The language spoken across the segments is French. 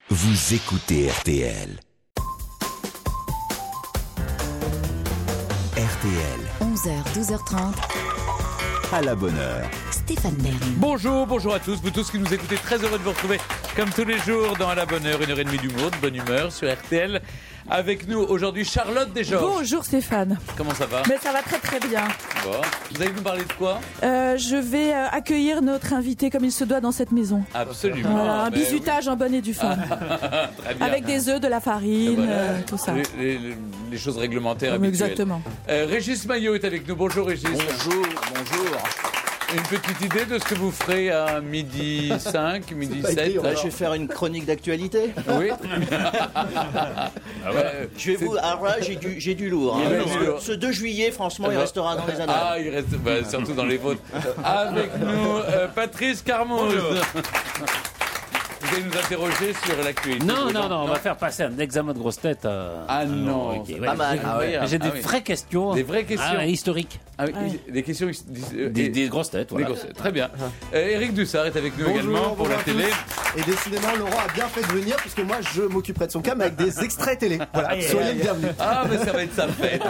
Vous écoutez RTL. RTL. 11h, 12h30. À la bonne heure. Stéphane Bern. Bonjour à tous, vous tous qui nous écoutez, très heureux de vous retrouver comme tous les jours dans À la bonne heure, 1h30 d'humour, de bonne humeur sur RTL. Avec nous aujourd'hui Charlotte Desgeorges. Bonjour Stéphane. Comment ça va? Mais ça va très très bien. Bon. Vous allez nous parler de quoi? Je vais accueillir notre invité comme il se doit dans cette maison. Absolument. Voilà, un bisutage en bonne et due forme. Très bien. Avec des œufs, de la farine, Voilà. tout ça. Les choses réglementaires habituelles. Exactement. Régis Maillot est avec nous. Bonjour Régis. Bonjour. Une petite idée de ce que vous ferez à midi 5, midi 7? Je vais faire une chronique d'actualité. Oui. Je vais vous. Alors là, j'ai du lourd. Il reste du lourd. Ce 2 juillet, franchement, il restera dans les annales. Ah, il reste surtout dans les vôtres. Avec nous, Patrice Carmouze. Vous allez nous interroger sur l'actualité. Non, on va faire passer un examen de grosse tête. Ah non, ok, Pas mal. J'ai des vraies questions. Des vraies questions. Historiques. Ah oui, des questions. Des grosses têtes, Des voilà. grosses têtes. Très bien. Éric Dussard est avec nous également pour la télé. Et décidément, Laurent a bien fait de venir puisque moi je m'occuperai de son cas mais avec des extraits télé. Voilà, soyez le bienvenu. Ah, mais ça va être sa fête.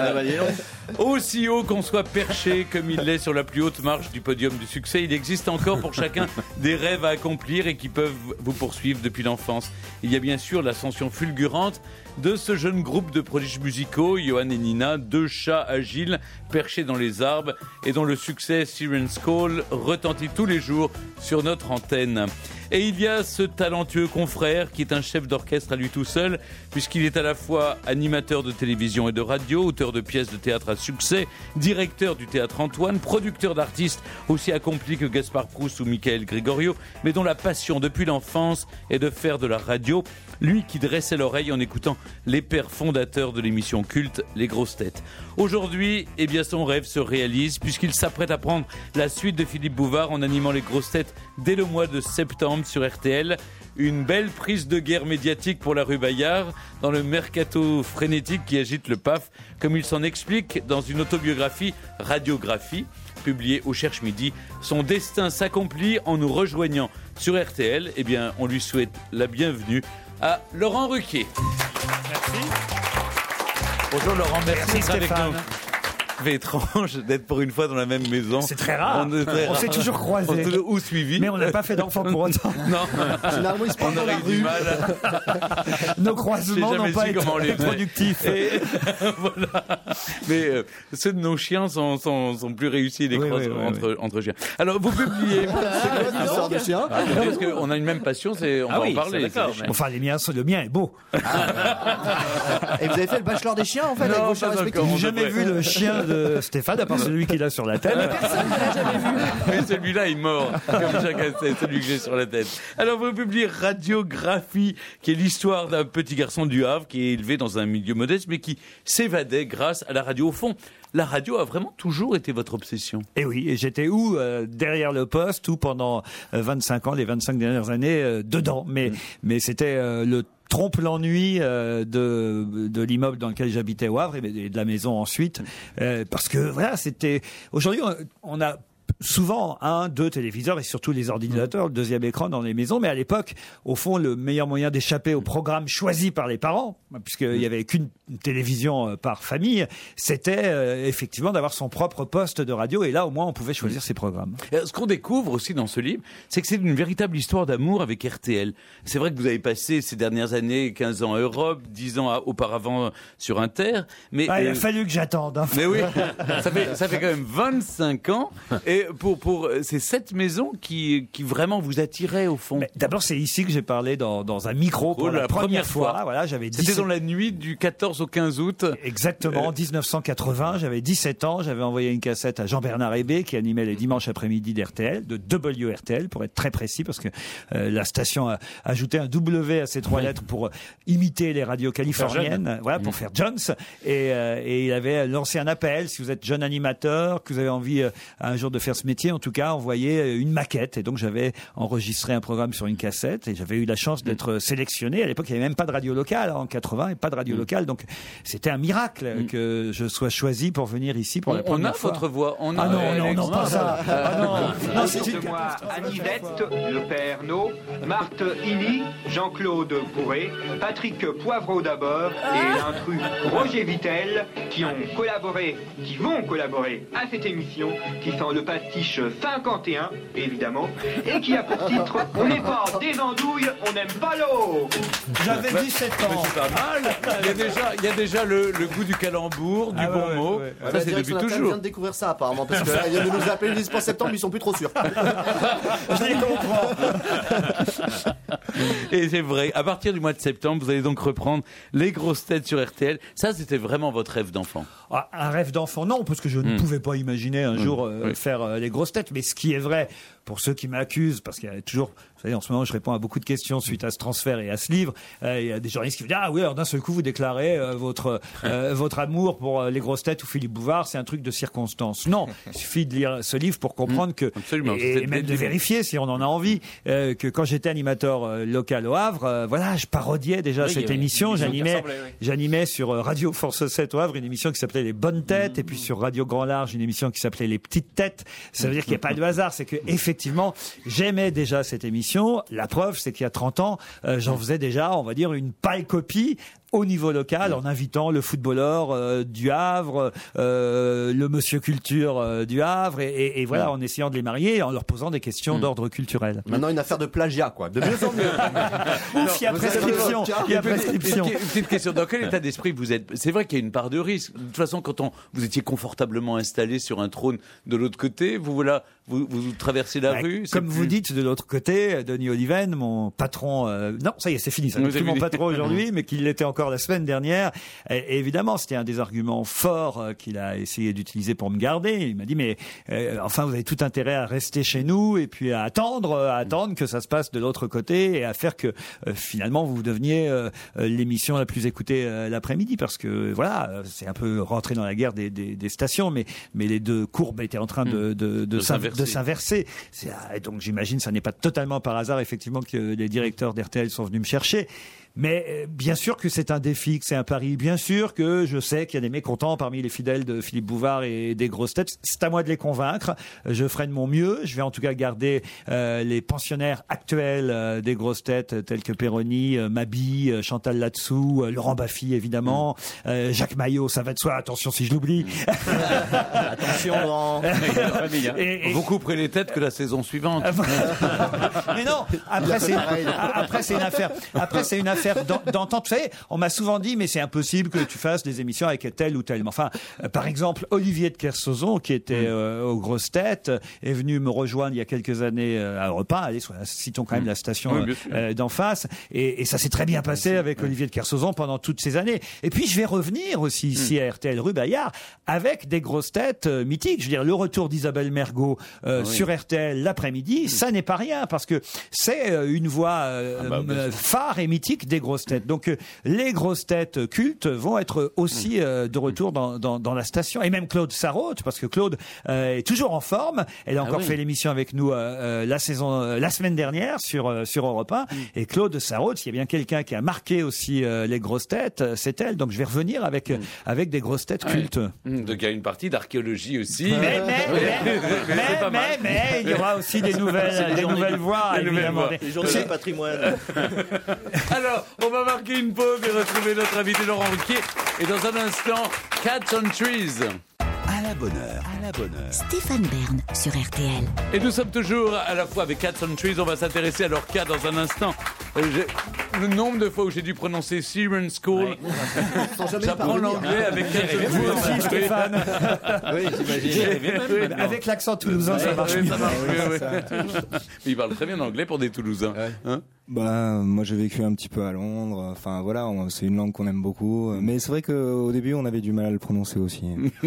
Aussi haut qu'on soit perché comme il l'est sur la plus haute marche du podium du succès, il existe encore pour chacun des rêves à accomplir et qui peuvent vous poursuivre depuis l'enfance. Il y a bien sûr l'ascension fulgurante de ce jeune groupe de prodiges musicaux, Johan et Nina, 2 chats agiles perchés dans les arbres et dont le succès Siren's Call retentit tous les jours sur notre antenne. Et il y a ce talentueux confrère qui est un chef d'orchestre à lui tout seul, puisqu'il est à la fois animateur de télévision et de radio, auteur de pièces de théâtre à succès, directeur du théâtre Antoine, producteur d'artistes aussi accomplis que Gaspard Proust ou Michael Gregorio, mais dont la passion depuis l'enfance est de faire de la radio. Lui qui dressait l'oreille en écoutant les pères fondateurs de l'émission culte Les Grosses Têtes. Aujourd'hui, eh bien son rêve se réalise puisqu'il s'apprête à prendre la suite de Philippe Bouvard en animant Les Grosses Têtes dès le mois de septembre sur RTL. Une belle prise de guerre médiatique pour la rue Bayard dans le mercato frénétique qui agite le PAF, comme il s'en explique dans une autobiographie Radiographie publiée au Cherche Midi. Son destin s'accomplit en nous rejoignant sur RTL. Eh bien, on lui souhaite la bienvenue à Laurent Ruquier. Merci. Bonjour Laurent, merci d'être avec Stéphane. nous. C'est étrange d'être pour une fois dans la même maison. C'est très rare. On s'est toujours croisés. Ou suivis. Mais on n'a pas fait d'enfants pour autant. Non, Généralement, ils se parlent on dans la aurait eu du rue. mal. Nos croisements J'ai jamais n'ont pas su comment on les été faisait. productifs. Et voilà. Mais ceux de nos chiens sont plus réussis, les Oui, crosses oui. entre chiens. Alors, vous publiez... C'est l'histoire de chien. Parce qu'on a une même passion, on va en parler. d'accord. c'est- Enfin, le mien est beau. Et vous avez fait le bachelor des chiens en fait avec Non, vos chiens pas respectifs. encore. J'ai jamais vu le chien de Stéphane, à part celui qu'il a sur la tête. Mais celui-là est mort, comme chacun sait, celui que j'ai sur la tête. Alors, vous publiez Radiographie, qui est l'histoire d'un petit garçon du Havre qui est élevé dans un milieu modeste, mais qui s'évadait grâce à la radio. Au fond, la radio a vraiment toujours été votre obsession. Et oui, et j'étais derrière le poste, ou pendant 25 ans, les 25 dernières années, dedans. Mais c'était le trompe l'ennui de l'immeuble dans lequel j'habitais au Havre et de la maison ensuite, parce que voilà, c'était aujourd'hui on a souvent 1-2 téléviseurs et surtout les ordinateurs, le deuxième écran dans les maisons, mais à l'époque, au fond, le meilleur moyen d'échapper au programme choisi par les parents, puisqu'il y avait qu'une télévision par famille, c'était effectivement d'avoir son propre poste de radio, et là au moins on pouvait choisir ses programmes. Ce qu'on découvre aussi dans ce livre, c'est que c'est une véritable histoire d'amour avec RTL. C'est vrai que vous avez passé ces dernières années 15 ans à Europe, 10 ans auparavant sur Inter, mais Il a fallu que j'attende. Hein. mais oui, ça fait quand même 25 ans. Et pour c'est cette maison qui vraiment vous attirait au fond. Mais d'abord, c'est ici que j'ai parlé dans un micro pour la première fois. Voilà, j'avais C'était 17... dans la nuit du 14 au 15 août. Exactement, en 1980, j'avais 17 ans, j'avais envoyé une cassette à Jean-Bernard Hébé qui animait les dimanches après-midi d'RTL, de WRTL pour être très précis, parce que la station a ajouté un W à ces 3 lettres pour imiter les radios californiennes, voilà, pour faire Jones, et il avait lancé un appel: si vous êtes jeune animateur, que vous avez envie un jour de faire faire ce métier, en tout cas, envoyer une maquette. Et donc, j'avais enregistré un programme sur une cassette et j'avais eu la chance d'être sélectionné. À l'époque, il n'y avait même pas de radio locale, en 80, et pas de radio locale. Donc, c'était un miracle que je sois choisi pour venir ici pour la première fois. On a votre voix. Non, pas ça. Non, c'est moi, Anivette, le père No, Marthe Illy, Jean-Claude Bourré, Patrick Poivreau d'abord et l'intrus Roger Vittel qui vont collaborer à cette émission qui sent le pastiche 51 évidemment et qui a pour titre On n'est pas des andouilles, on n'aime pas l'eau. J'avais 17 ans. C'est pas mal. Il y a déjà le goût du calembour, du bon mot. Ça c'est depuis toujours. Je viens de découvrir ça apparemment parce que il y a de nous appeler le 10 septembre, ils sont plus trop sûrs. Je les comprends. Et c'est vrai, à partir du mois de septembre, vous allez donc reprendre les grosses têtes sur RTL. Ça, c'était vraiment votre rêve d'enfant. Un rêve d'enfant, non, parce que je ne pouvais pas imaginer un jour faire les grosses têtes. Mais ce qui est vrai, pour ceux qui m'accusent, parce qu'il y a toujours, vous savez, en ce moment, je réponds à beaucoup de questions suite à ce transfert et à ce livre. Il y a des journalistes qui me disent ah oui, alors d'un seul coup, vous déclarez votre amour pour les grosses têtes ou Philippe Bouvard, c'est un truc de circonstance. Non, il suffit de lire ce livre pour comprendre que, et même de vérifier si on en a envie, que quand j'étais animateur local au Havre, voilà, je parodiais déjà cette émission. J'animais sur Radio Force 7 au Havre une émission qui s'appelait Les Bonnes Têtes, et puis sur Radio Grand Large une émission qui s'appelait Les Petites Têtes. Ça veut dire qu'il n'y a pas de hasard, c'est que effectivement j'aimais déjà cette émission. La preuve, c'est qu'il y a 30 ans, j'en faisais déjà, on va dire, une pâle copie au niveau local, en invitant le footballeur du Havre, le monsieur culture du Havre, et voilà, en essayant de les marier, en leur posant des questions d'ordre culturel. Maintenant, une affaire de plagiat, quoi. De mieux en mieux. Ouf, il y a prescription. Une petite question. Dans quel état d'esprit vous êtes? C'est vrai qu'il y a une part de risque. De toute façon, quand vous étiez confortablement installé sur un trône de l'autre côté, vous traversez la rue. Comme vous dites, de l'autre côté, Denis Oliven, mon patron, non, ça y est, c'est fini, ça n'est plus mon patron aujourd'hui, mais qu'il l'était encore la semaine dernière. Et évidemment, c'était un des arguments forts qu'il a essayé d'utiliser pour me garder. Il m'a dit, mais enfin, vous avez tout intérêt à rester chez nous et puis à attendre que ça se passe de l'autre côté et à faire que finalement vous deveniez l'émission la plus écoutée l'après-midi, parce que voilà, c'est un peu rentré dans la guerre des stations, mais les deux courbes étaient en train de s'inverser. Et donc j'imagine, ça n'est pas totalement par hasard effectivement que les directeurs d'RTL sont venus me chercher. Mais bien sûr que c'est un défi, que c'est un pari. Bien sûr que je sais qu'il y a des mécontents parmi les fidèles de Philippe Bouvard et des grosses têtes. C'est à moi de les convaincre. Je ferai de mon mieux. Je vais en tout cas garder les pensionnaires actuels des grosses têtes tels que Perroni, Mabie, Chantal Latsou, Laurent Baffy évidemment, Jacques Maillot, ça va de soi. Attention si je l'oublie. Attention Laurent. Vous couperez les têtes que la saison suivante. Mais non, après c'est une affaire. Après c'est une affaire d'entente. Vous savez, on m'a souvent dit, mais c'est impossible que tu fasses des émissions avec tel ou tel. Mais enfin, par exemple, Olivier de Kersauzon, qui était aux grosses têtes, est venu me rejoindre il y a quelques années à Europe 1. Allez, citons quand même la station d'en face. Et ça s'est très bien passé avec Olivier de Kersauzon pendant toutes ces années. Et puis, je vais revenir aussi ici à RTL Rue Bayard avec des grosses têtes mythiques. Je veux dire, le retour d'Isabelle Mergo sur RTL l'après-midi, ça n'est pas rien, parce que c'est une voix phare et mythique des grosses têtes. Donc les grosses têtes cultes vont être aussi de retour dans la station. Et même Claude Sarraute, parce que Claude est toujours en forme. Elle a encore fait l'émission avec nous la semaine dernière sur Europe 1. Et Claude Sarraute, s'il y a bien quelqu'un qui a marqué aussi les grosses têtes, c'est elle. Donc je vais revenir avec des grosses têtes cultes. Donc il y a une partie d'archéologie aussi. Mais il y aura aussi des nouvelles voix, évidemment. Les journées du patrimoine. Alors, on va marquer une pause et retrouver notre invité Laurent Ruquier. Et dans un instant, Cats on Trees. À la bonne heure. Stéphane Bern sur RTL. Et nous sommes toujours à la fois avec Cats on Trees. On va s'intéresser à leur cas dans un instant. Le nombre de fois où j'ai dû prononcer Siren School. J'apprends l'anglais avec Cats on Trees. Vous aussi, Stéphane. Oui, j'imagine. Avec l'accent toulousain, ça marche mieux. Il parle très bien anglais pour des Toulousains. Hein? Moi j'ai vécu un petit peu à Londres, enfin voilà, c'est une langue qu'on aime beaucoup, mais c'est vrai qu'au début on avait du mal à le prononcer aussi.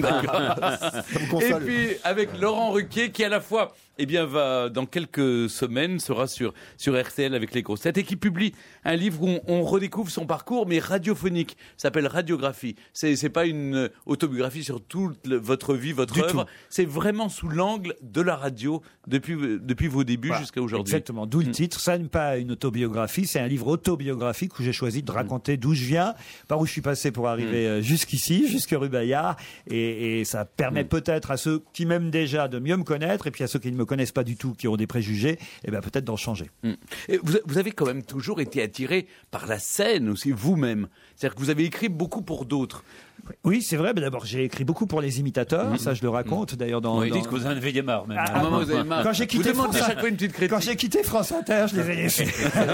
Et puis avec Laurent Ruquier qui à la fois va dans quelques semaines sera sur RTL avec les grosses têtes et qui publie un livre où on redécouvre son parcours mais radiophonique, ça s'appelle Radiographie. C'est pas une autobiographie sur toute votre vie, votre œuvre, c'est vraiment sous l'angle de la radio depuis vos débuts jusqu'à aujourd'hui. Exactement, d'où le titre, ça n'est pas une autobiographie, c'est un livre autobiographique où j'ai choisi de raconter d'où je viens, par où je suis passé pour arriver jusqu'ici, jusque rue Bayard, et ça permet peut-être à ceux qui m'aiment déjà de mieux me connaître, et puis à ceux qui ne me connaissent pas du tout, qui ont des préjugés, peut-être d'en changer. Et vous avez quand même toujours été attiré par la scène aussi, vous-même. C'est-à-dire que vous avez écrit beaucoup pour d'autres. Oui, c'est vrai. Mais d'abord, j'ai écrit beaucoup pour les imitateurs. Ça, je le raconte d'ailleurs dans. Vous dites que vous en avez marre, même. Vous avez marre. Quand j'ai quitté France, chaque fois une petite critique. Quand j'ai quitté France Inter, je les ai laissés.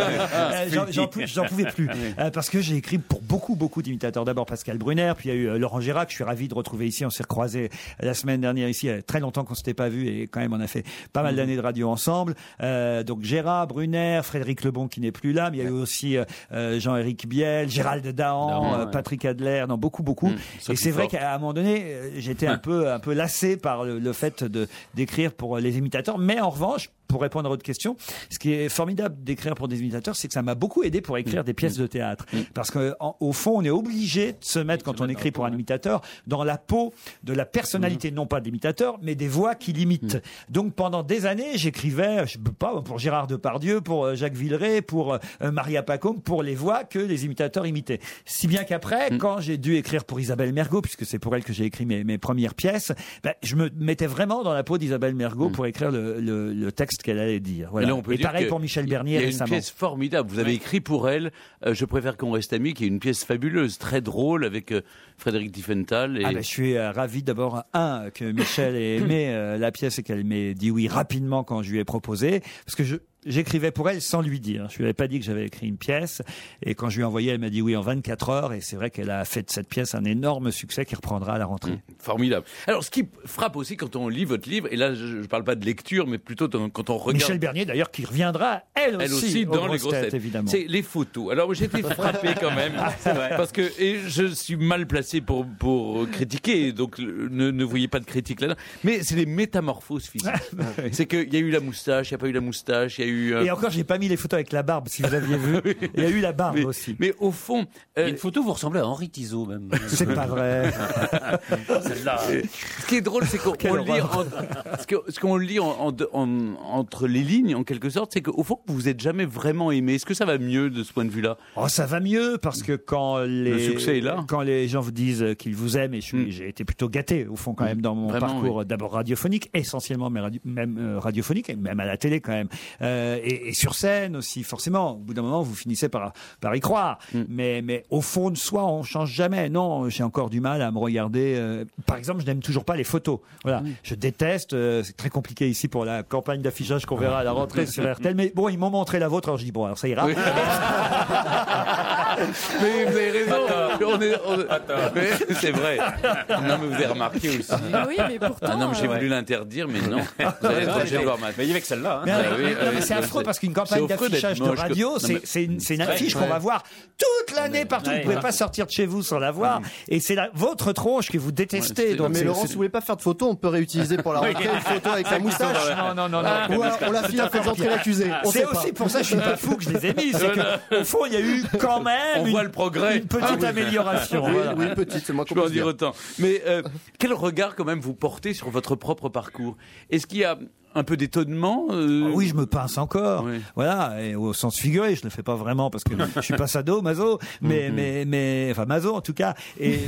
J'en pouvais plus parce que j'ai écrit pour beaucoup d'imitateurs. D'abord Pascal Brunner, puis il y a eu Laurent Gérard que je suis ravi de retrouver ici. On s'est recroisés la semaine dernière ici. Il y a très longtemps qu'on s'était pas vus et quand même on a fait pas mal d'années de radio ensemble. Donc Gérard, Brunner, Frédéric Lebon qui n'est plus là, mais il y a eu aussi Jean-Éric Biel, Gérald Dahan, Patrick Adler, beaucoup. Et c'est vrai qu'à un moment donné, j'étais un peu lassé par le fait d'écrire pour les imitateurs, mais en revanche, pour répondre à votre question, ce qui est formidable d'écrire pour des imitateurs, c'est que ça m'a beaucoup aidé pour écrire des pièces de théâtre. Parce que, au fond, on est obligé de se mettre, quand on écrit pour un imitateur, dans la peau de la personnalité, non pas de l'imitateur, mais des voix qu'il imite. Donc, pendant des années, j'écrivais, je sais pas, pour Gérard Depardieu, pour Jacques Villeray, pour Maria Pacôme, pour les voix que les imitateurs imitaient. Si bien qu'après, quand j'ai dû écrire pour Isabelle Mergo, puisque c'est pour elle que j'ai écrit mes premières pièces, je me mettais vraiment dans la peau d'Isabelle Mergo pour écrire le texte qu'elle allait dire. Voilà. Et pareil pour Michel Bernier récemment. Il y a une pièce formidable. Vous avez écrit pour elle Je préfère qu'on reste amis, qui est une pièce fabuleuse, très drôle, avec Frédéric Diffenthal. Je suis ravi d'abord, que Michel ait aimé la pièce et qu'elle m'ait dit oui rapidement quand je lui ai proposé. Parce que j'écrivais pour elle sans lui dire. Je lui avais pas dit que j'avais écrit une pièce. Et quand je lui ai envoyé, elle m'a dit oui en 24 heures. Et c'est vrai qu'elle a fait de cette pièce un énorme succès qui reprendra à la rentrée. Formidable. Alors, ce qui frappe aussi quand on lit votre livre, et là, je parle pas de lecture, mais plutôt quand on regarde. Michel Bernier, d'ailleurs, qui reviendra, elle aussi dans les grosses têtes, évidemment. C'est les photos. Alors, j'ai été frappé quand même. C'est vrai. Parce que, et je suis mal placé pour critiquer, donc ne voyez pas de critique là-dedans. Mais c'est les métamorphoses physiques. C'est qu'il y a eu la moustache, il n'y a pas eu la moustache, il y a eu. Et encore, j'ai pas mis les photos avec la barbe, si vous aviez vu. Il y a eu la barbe aussi. Mais au fond, une photo, vous ressemblez à Henri Tizot même. C'est pas vrai. Celle-là. Ce qui est drôle, c'est qu'on lit, ce qu'on lit entre les lignes, en quelque sorte, c'est qu'au fond, vous êtes jamais vraiment aimé. Est-ce que ça va mieux de ce point de vue-là? Ça va mieux parce que quand le succès est là, quand les gens vous disent qu'ils vous aiment, et j'ai été plutôt gâté au fond quand même dans mon parcours, d'abord radiophonique, essentiellement, mais même radiophonique, et même à la télé quand même. Et sur scène aussi, forcément, au bout d'un moment, vous finissez par y croire. Mais au fond de soi, on change jamais. Non, j'ai encore du mal à me regarder. Par exemple, je n'aime toujours pas les photos. Voilà, je déteste. C'est très compliqué ici pour la campagne d'affichage qu'on verra à la rentrée sur RTL. Mais bon, ils m'ont montré la vôtre, alors je dis bon, alors ça ira. Oui. Mais vous avez raison. C'est vrai. Non, mais vous avez remarqué aussi. Oui, mais pourtant. Non, mais j'ai voulu l'interdire, mais non. Vous allez être obligé de voir ma. Mais il y avait que celle-là. Mais c'est affreux parce qu'une campagne d'affichage de radio, c'est une affiche qu'on va voir toute l'année partout. Vous ne pouvez pas sortir de chez vous sans la voir. Et c'est votre tronche que vous détestez. Donc, mais Laurent, si vous voulez pas faire de photo, on peut réutiliser pour la rentrée une photo avec la moustache. Non. Ou on la file à faire entrer l'accusé. C'est aussi pour ça que je suis pas fou que je les ai mis. C'est qu'au fond, il y a eu quand même le progrès. Une petite amélioration. Oui, petite, c'est moi qu'on peut en dire autant. Mais quel regard quand même vous portez sur votre propre parcours? Est-ce qu'il y a un peu d'étonnement? Oui, je me pince encore. Oui. Voilà, et au sens figuré, je le fais pas vraiment parce que je suis pas maso, mais enfin maso en tout cas. Et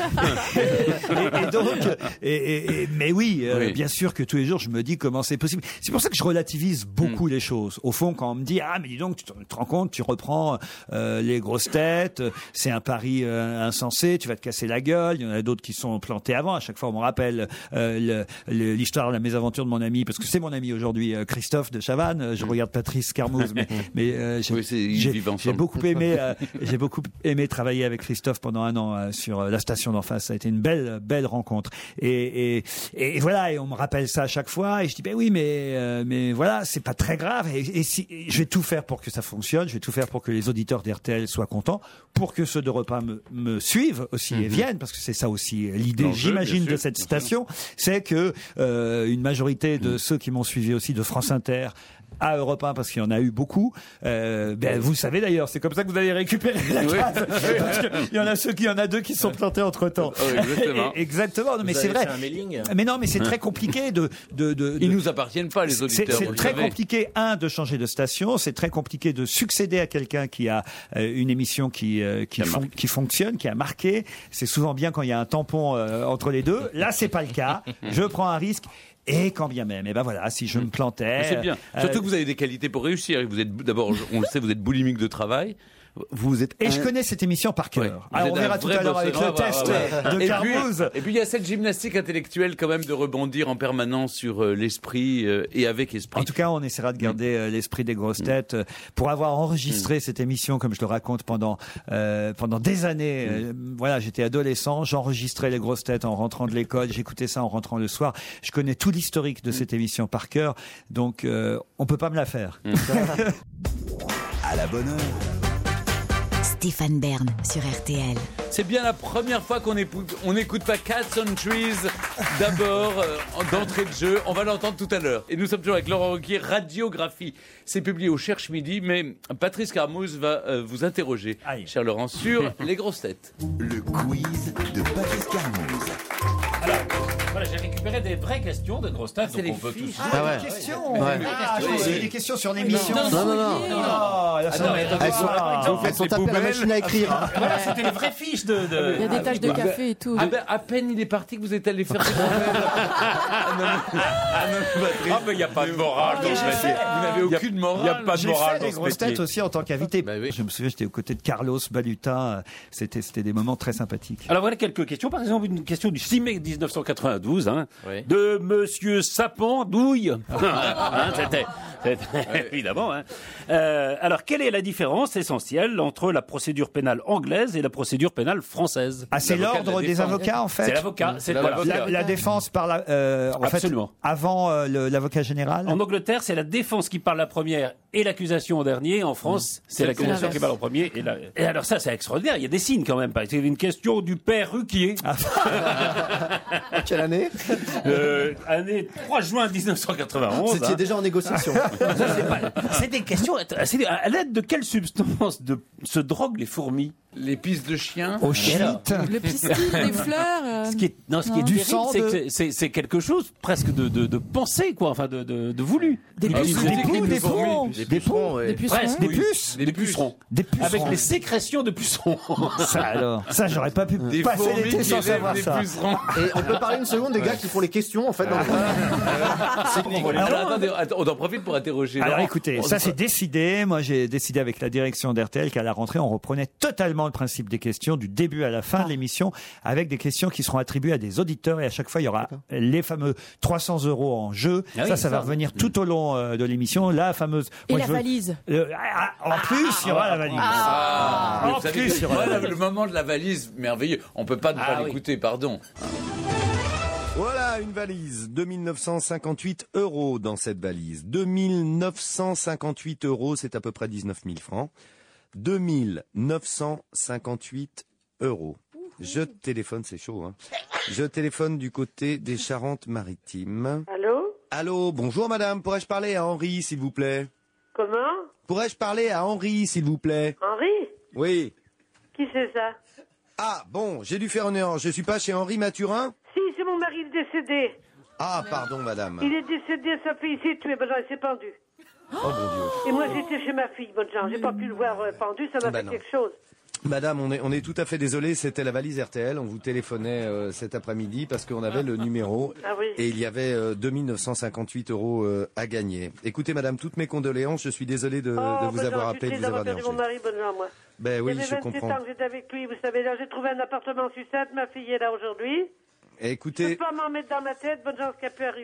donc, mais oui, bien sûr que tous les jours je me dis comment c'est possible. C'est pour ça que je relativise beaucoup les choses. Au fond, quand on me dit mais dis donc, tu te rends compte, tu reprends les grosses têtes, c'est un pari insensé, tu vas te casser la gueule. Il y en a d'autres qui sont plantés avant. À chaque fois, on me rappelle l'histoire de la mésaventure de mon ami, parce que c'est mon ami aujourd'hui, Christophe de Chavannes. Je regarde Patrice Carmouze, mais j'ai beaucoup aimé travailler avec Christophe pendant un an sur la station d'en face. Ça a été une belle rencontre. Et voilà, et on me rappelle ça à chaque fois. Et je dis ben oui, mais voilà, c'est pas très grave. Et si, je vais tout faire pour que ça fonctionne. Je vais tout faire pour que les auditeurs d'RTL soient contents, pour que ceux d'Europe 1 me suivent aussi et viennent, parce que c'est ça aussi l'idée, j'imagine, de cette station, c'est que une majorité de ceux qui m'ont suivi aussi de France Inter à Europe 1, parce qu'il y en a eu beaucoup. Vous savez d'ailleurs, c'est comme ça que vous allez récupérer la case. Parce qu'il y en a deux qui se sont plantés entre temps. Exactement. Exactement. Non, mais c'est vrai. Mais non, mais c'est très compliqué Ils nous appartiennent pas, les auditeurs. C'est très compliqué, de changer de station. C'est très compliqué de succéder à quelqu'un qui a une émission qui fonctionne, qui a marqué. C'est souvent bien quand il y a un tampon entre les deux. Là, c'est pas le cas. Je prends un risque. Et quand bien même, et ben voilà, si je me plantais. C'est bien. Surtout que vous avez des qualités pour réussir. Vous êtes d'abord, on le sait, vous êtes boulimique de travail. Je connais cette émission par cœur. Ouais, alors on verra tout à l'heure avec le test de Carmouze. Et puis il y a cette gymnastique intellectuelle quand même de rebondir en permanence sur l'esprit et avec esprit. En tout cas, on essaiera de garder l'esprit des grosses têtes pour avoir enregistré cette émission, comme je le raconte pendant des années. Voilà, j'étais adolescent, j'enregistrais les grosses têtes en rentrant de l'école, j'écoutais ça en rentrant le soir. Je connais tout l'historique de cette émission par cœur, donc on peut pas me la faire. À la bonne heure. Stéphane Bern sur RTL. C'est bien la première fois qu'on n'écoute pas Cats on Trees d'abord d'entrée de jeu. On va l'entendre tout à l'heure. Et nous sommes toujours avec Laurent Ruquier, Radiographie. C'est publié au Cherche Midi, mais Patrice Carmouze va vous interroger, cher Laurent, sur les grosses têtes. Le quiz de Patrice Carmouze. Alors, voilà, j'ai récupéré des vraies questions de grosses têtes. C'est donc les on peut fiches. tous... Des questions. C'est des questions sur l'émission. Non. Elles sont tapées à la machine à écrire. Voilà, c'était les vraies fiches de... Il y a des taches de café et tout. À peine il est parti que vous êtes allé faire des grands-mères. mais il n'y a pas de morale dans ce métier. Vous n'avez aucune morale. Il n'y a pas de J'ai morale fait dans des ce grosses métier. têtes aussi en tant qu'invité. Bah oui. Je me souviens, j'étais aux côtés de Carlos Baluta. C'était des moments très sympathiques. Alors voilà quelques questions. Par exemple, une question du 6 mai 1992 Oui. de Monsieur Sapin Douille. C'était évidemment. Alors, quelle est la différence essentielle entre la procédure pénale anglaise et la procédure pénale française? C'est L'avocat de l'ordre la des défense. avocats, en fait. C'est l'avocat. C'est L'avocat. La défense par en fait, Absolument. avant l'avocat général. En Angleterre, c'est la défense qui parle la première et l'accusation en dernier. En France, c'est l'accusation qui parle en premier. Et alors ça, c'est extraordinaire. Il y a des signes quand même. C'est une question du père Ruquier. Quelle année? Année 3 juin 1991. Vous étiez déjà en négociation. C'est des questions. À l'aide de quelle substance se droguent les fourmis? Les pistes de chiens. Au shit. Le pistil, les fleurs. Ce qui est Du terrible, sang c'est que c'est quelque chose presque de pensé, quoi, enfin de voulu. Des pucerons. Des pucerons. Des pucerons, ouais. Des pucerons. Presque, Des oui. puces. Des pucerons. Des pucerons. Avec les sécrétions de pucerons. Ça alors. Ça, j'aurais pas pu Des passer fourmis l'été qui sans lèvent savoir des ça. pucerons. Et on peut parler une seconde des gars qui font les questions en fait. Alors, attendez, on en profite pour interroger. Alors Laurent. écoutez, ça c'est décidé. Moi j'ai décidé avec la direction d'RTL qu'à la rentrée on reprenait totalement le principe des questions du début à la fin de l'émission, avec des questions qui seront attribuées à des auditeurs, et à chaque fois il y aura les fameux 300 € en jeu. Ah oui, ça va revenir tout au long de l'émission. La fameuse. Et Moi, la je veux- valise. En plus, il y aura la valise. Vous En savez plus, que il y aura moi, la le moment de la valise, merveilleux. On peut pas ne pas oui. l'écouter, pardon. Voilà une valise, 2958 € dans cette valise. 2958 €, c'est à peu près 19 000 francs. 2958 €. Je téléphone, c'est chaud, hein. Je téléphone du côté des Charentes-Maritimes. Allô? Allô, bonjour madame, pourrais-je parler à Henri, s'il vous plaît? Comment? Pourrais-je parler à Henri, s'il vous plaît? Henri? Oui. Qui c'est ça? Ah, bon, j'ai dû faire une erreur. Je suis pas chez Henri Mathurin? Si, c'est mon mari décédé. Ah, pardon madame. Il est décédé, sa fille s'est tuée, ben il s'est pendu. Oh mon Dieu. Et moi j'étais chez ma fille, bonne chance. J'ai pas pu le voir pendu, ça m'a Ben fait non. quelque chose. Madame, on est tout à fait désolé, c'était la valise RTL, on vous téléphonait cet après-midi parce qu'on avait le numéro Ah oui. et il y avait 2958 € à gagner. Écoutez madame, toutes mes condoléances, je suis désolé de vous avoir appelé, de vous avoir perdu mon dérangé. mari, bonne chance, moi. Ben oui, Il y je avait 27 comprends. ans que j'étais avec lui, vous savez, là j'ai trouvé un appartement en Sucette, ma fille est là aujourd'hui. Je Écoutez, peux pas m'en mettre dans ma tête, bonne chance qu'elle peut arriver.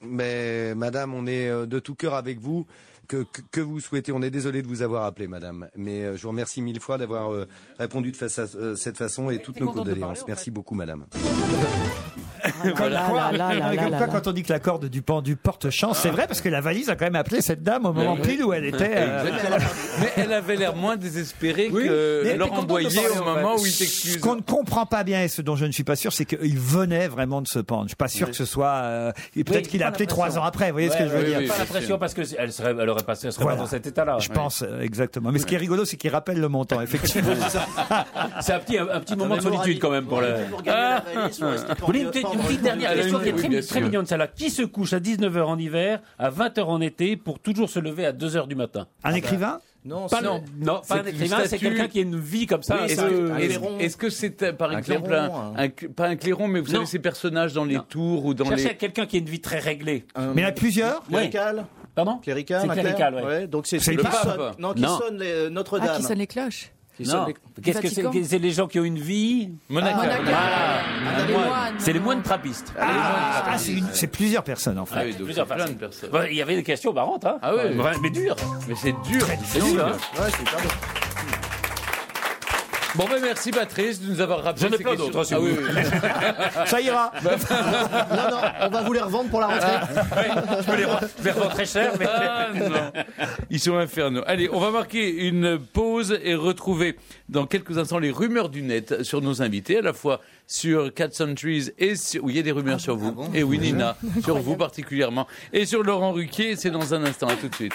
Mais madame, on est de tout cœur avec vous. Que vous souhaitez. On est désolé de vous avoir appelé, madame. Mais je vous remercie mille fois d'avoir répondu de cette façon et toutes nos condoléances. Merci beaucoup, madame. Comme quoi, quand on dit que la corde du pendu porte chance, c'est vrai parce que la valise a quand même appelé cette dame au moment pile où elle était. Mais elle avait l'air moins désespérée que Laurent Boyer au moment où il s'excuse. Ce qu'on ne comprend pas bien et ce dont je ne suis pas sûr, c'est qu'il venait vraiment de se pendre. Je suis pas sûr que ce soit. Peut-être qu'il a appelé 3 ans après. Vous voyez ce que je veux dire? Pas l'impression parce que elle aurait passé, elle serait pas dans cet état-là. Je pense exactement. Mais ce qui est rigolo, c'est qu'il rappelle le montant. Effectivement. C'est un petit moment de solitude quand même pour le. Vous voulez une petite dernière question qui est très mignonne, celle-là. Qui se couche à 19h en hiver, à 20h en été, pour toujours se lever à 2h du pas un écrivain? Non, pas un écrivain, c'est quelqu'un qui a une vie comme ça. Oui, est-ce que c'est par exemple pas un clairon, mais vous savez ces personnages dans les tours ou dans les. Cherchez quelqu'un qui a une vie très réglée. Mais il y en a plusieurs. Clérical. Pardon? Clérical. C'est clérical, oui. Ouais, donc c'est le pape. Qui sonne Notre-Dame. Ah, qui sonne les cloches. Non. Qu'est-ce que c'est? C'est les gens qui ont une vie monacale. C'est les moines trappistes. C'est plusieurs personnes en fait. Ah oui, donc plusieurs plein de personnes. Il y avait des questions marrantes, hein. Ah oui. Mais dur. Mais c'est dur. C'est dur. Ouais, c'est pas bon. Bon ben merci Patrice de nous avoir rappelé. J'en ai plein d'autres. Ah oui. Ça ira. Non, on va vous les revendre pour la rentrée. Je peux les revendre très cher, mais non. Ils sont infernaux. Allez, on va marquer une pause et retrouver dans quelques instants les rumeurs du net sur nos invités, à la fois sur Cat Centuries et sur... Oui, il y a des rumeurs sur vous. Et oui, Nina, sur vous particulièrement. Et sur Laurent Ruquier, c'est dans un instant. À tout de suite.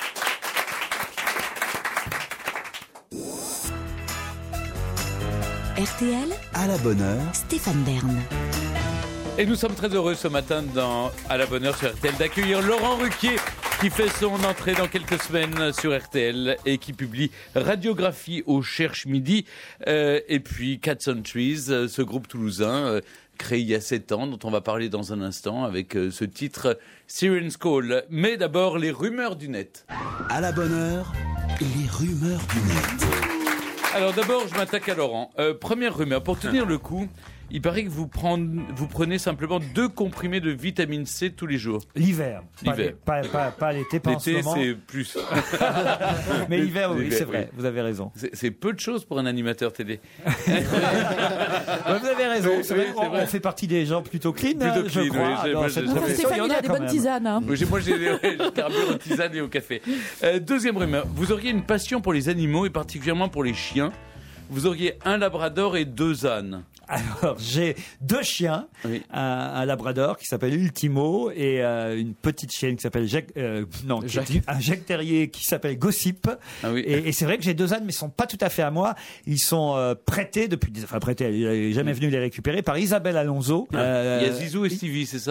RTL, À la bonne heure, Stéphane Bern. Et nous sommes très heureux ce matin dans À la bonne heure sur RTL d'accueillir Laurent Ruquier qui fait son entrée dans quelques semaines sur RTL et qui publie Radiographie au Cherche Midi et puis Cat Centuries, ce groupe toulousain créé il y a 7 ans dont on va parler dans un instant avec ce titre Siren's Call. Mais d'abord les rumeurs du net. à la bonne heure, les rumeurs du net. Alors d'abord, je m'attaque à Laurent. Première rumeur, pour tenir le coup, il paraît que vous prenez simplement 2 comprimés de vitamine C tous les jours. L'hiver. Pas l'été, pas en ce L'été, moment. c'est plus. Mais l'hiver, oui, L'hiver, c'est vrai, vous avez raison. C'est peu de choses pour un animateur télé. Vous avez raison, Oui, c'est vrai, c'est vrai. on fait partie des gens plutôt clean, Plutôt je clean, crois. oui, dans moi, cette je- profession, Stéphane, il a des quand bonnes même. tisanes. Hein. Moi, je carbure aux tisanes et au café. Deuxième rumeur, vous auriez une passion pour les animaux et particulièrement pour les chiens. Vous auriez un labrador et 2 ânes. Alors, j'ai 2 chiens, Oui. un labrador qui s'appelle Ultimo et une petite chienne qui s'appelle un Jack Terrier qui s'appelle Gossip. Ah oui. Et c'est vrai que j'ai 2 ânes, mais ils sont pas tout à fait à moi. Ils sont prêtés prêtés, elle n'est jamais venue les récupérer par Isabelle Alonso. Il y a Zizou et Stevie, c'est ça?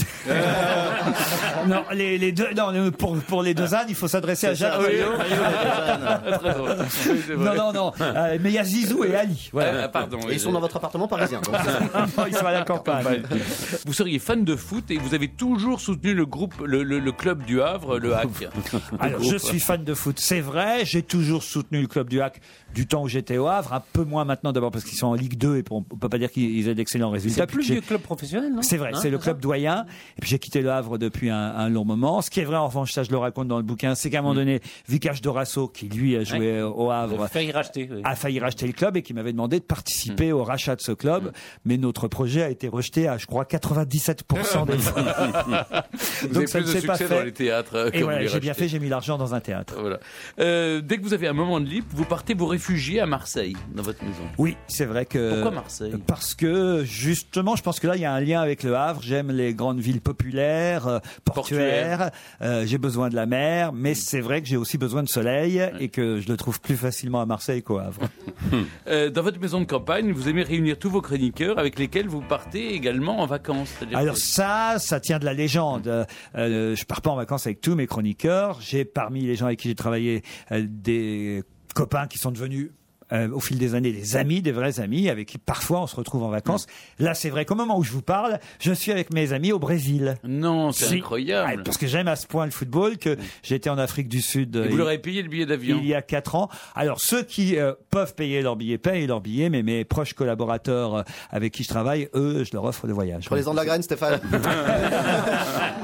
Non, les deux, non, pour les 2 ânes, il faut s'adresser à Jacques Rio. Très drôle. Oui, c'est vrai. Non, mais il y a Zizou et Ali. Voilà. Pardon. Et ils sont dans votre appartement parisien. donc. Ils sont à la campagne. Vous seriez fan de foot et vous avez toujours soutenu le groupe, le club du Havre, le HAC. Alors, je suis fan de foot, c'est vrai. J'ai toujours soutenu le club du HAC du temps où j'étais au Havre. Un peu moins maintenant, d'abord parce qu'ils sont en Ligue 2 et on peut pas dire qu'ils aient d'excellents résultats. c'est plus le vieux club professionnel, non? C'est vrai, c'est le club doyen. Et puis j'ai quitté le Havre depuis un long moment. Ce qui est vrai, en revanche, ça je le raconte dans le bouquin, c'est qu'à un moment donné, Vicage Dorasso, qui lui a joué au Havre, A failli racheter. Oui. a failli racheter le club et qui m'avait demandé de participer au rachat de ce club. Mais notre projet a été rejeté à, je crois, 97% des fois. Vous avez ça plus ne de s'est pas succès dans fait. les théâtres. Et que voilà, vous les j'ai bien rachetez. fait, j'ai mis l'argent dans un théâtre. Voilà. Dès que vous avez un moment de libre, vous partez vous réfugier à Marseille, dans votre maison. Oui, c'est vrai que... Pourquoi Marseille? Parce que, justement, je pense que là, il y a un lien avec le Havre. J'aime les grandes villes populaires, portuaires. J'ai besoin de la mer, mais c'est vrai que j'ai aussi besoin de soleil et que je le trouve plus facilement à Marseille qu'au Havre. Dans votre maison de campagne, vous aimez réunir tous vos chroniqueurs avec lesquels vous partez également en vacances. C'est-à-dire Alors que- ça tient de la légende. Je pars pas en vacances avec tous mes chroniqueurs. J'ai parmi les gens avec qui j'ai travaillé des copains qui sont devenus au fil des années des amis, des vrais amis avec qui parfois on se retrouve en vacances. Là, c'est vrai qu'au moment où je vous parle, je suis avec mes amis au Brésil. Non, c'est Si. incroyable. Parce que j'aime à ce point le football que j'étais en Afrique du Sud Et vous leur avez payé le billet d'avion. il y a 4 ans. Alors ceux qui peuvent payer leur billet payent leur billet, mais mes proches collaborateurs avec qui je travaille, eux, je leur offre le voyage. Prenez-en de la graine, Stéphane.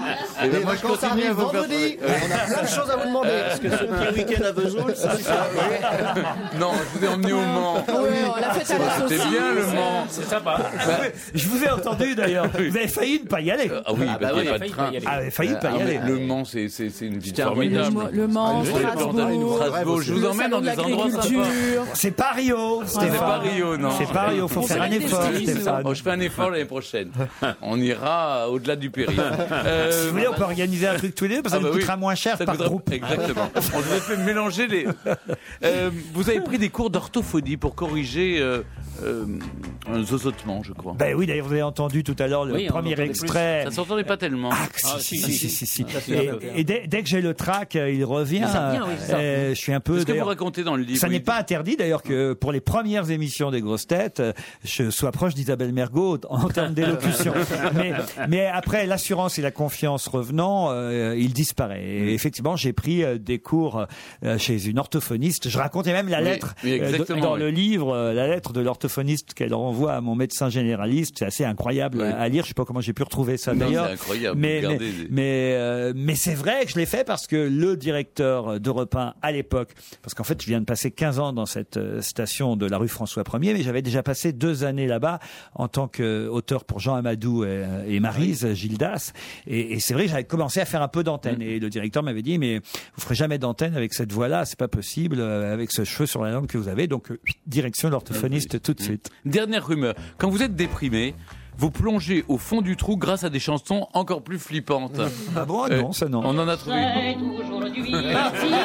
Eh ben, Les moi, je vacances continue à arrivent vous faire- vendredi. On a plein de choses à vous demander. Est-ce que ce petit week-end à Vesoul, ça Non, je vous ai emmené au Mans. Ouais, on l'a fait à la saucisse. C'est bien le Mans. C'est sympa. Je vous ai entendu d'ailleurs. Vous avez failli ne pas y aller. Ah oui, parce qu'il n'y a pas de failli train. pas y aller. Ah, vous avez failli ne pas y aller. Le Mans, c'est une ville un formidable. Le Mans, Strasbourg. Je vous emmène dans des endroits sympas. C'est pas Rio, C'est pas Stéphane. Rio, non. C'est pas Rio, faut On faire se un met des effort, styles, Stéphane. Oh, je fais un effort l'année prochaine. On ira au-delà du périph'. Si vous voulez, on peut organiser un truc tous les deux, parce que ça nous coûtera moins cher Ça par coûtera- groupe. Exactement. On devrait faire mélanger les. Vous avez pris des cours d'orthophonie pour corriger un zozotement, je crois. Ben oui, d'ailleurs, vous avez entendu tout à l'heure le Oui, on premier entendait extrait. Ça s'entendait pas tellement. Ah, si. Et dès que j'ai le trac, il revient. Ça revient, oui, c'est ça. Je suis un peu. C'est ce que vous d'ailleurs, racontez dans le livre. ça oui. n'est pas interdit d'ailleurs que pour les premières émissions des grosses têtes, je sois proche d'Isabelle Mergo en termes d'élocution. mais après l'assurance et la confiance revenant, il disparaît. Et effectivement, j'ai pris des cours chez une orthophoniste. Je racontais même la Oui, lettre oui, exactement, dans oui. le livre, la lettre de l'orthophoniste qu'elle renvoie à mon médecin généraliste. C'est assez incroyable Oui. à lire. Je sais pas comment j'ai pu retrouver ça Non, d'ailleurs. c'est incroyable. Mais Regardez. mais c'est vrai que je l'ai fait parce que le directeur d'Europe 1 à l'époque, parce qu'en fait je viens de passer 15 ans dans cette station de la rue François 1er, mais j'avais déjà passé 2 années là-bas en tant qu'auteur pour Jean Amadou et Maryse Gildas, et c'est vrai que j'avais commencé à faire un peu d'antenne, et le directeur m'avait dit mais vous ferez jamais d'antenne avec cette voix-là, c'est pas possible, avec ce cheveu sur la langue que vous avez, donc direction l'orthophoniste tout de suite. Dernière rumeur. Quand vous êtes déprimé, vous plongez au fond du trou grâce à des chansons encore plus flippantes. Ah bon, non, ça non. On en a trouvé une. Elle est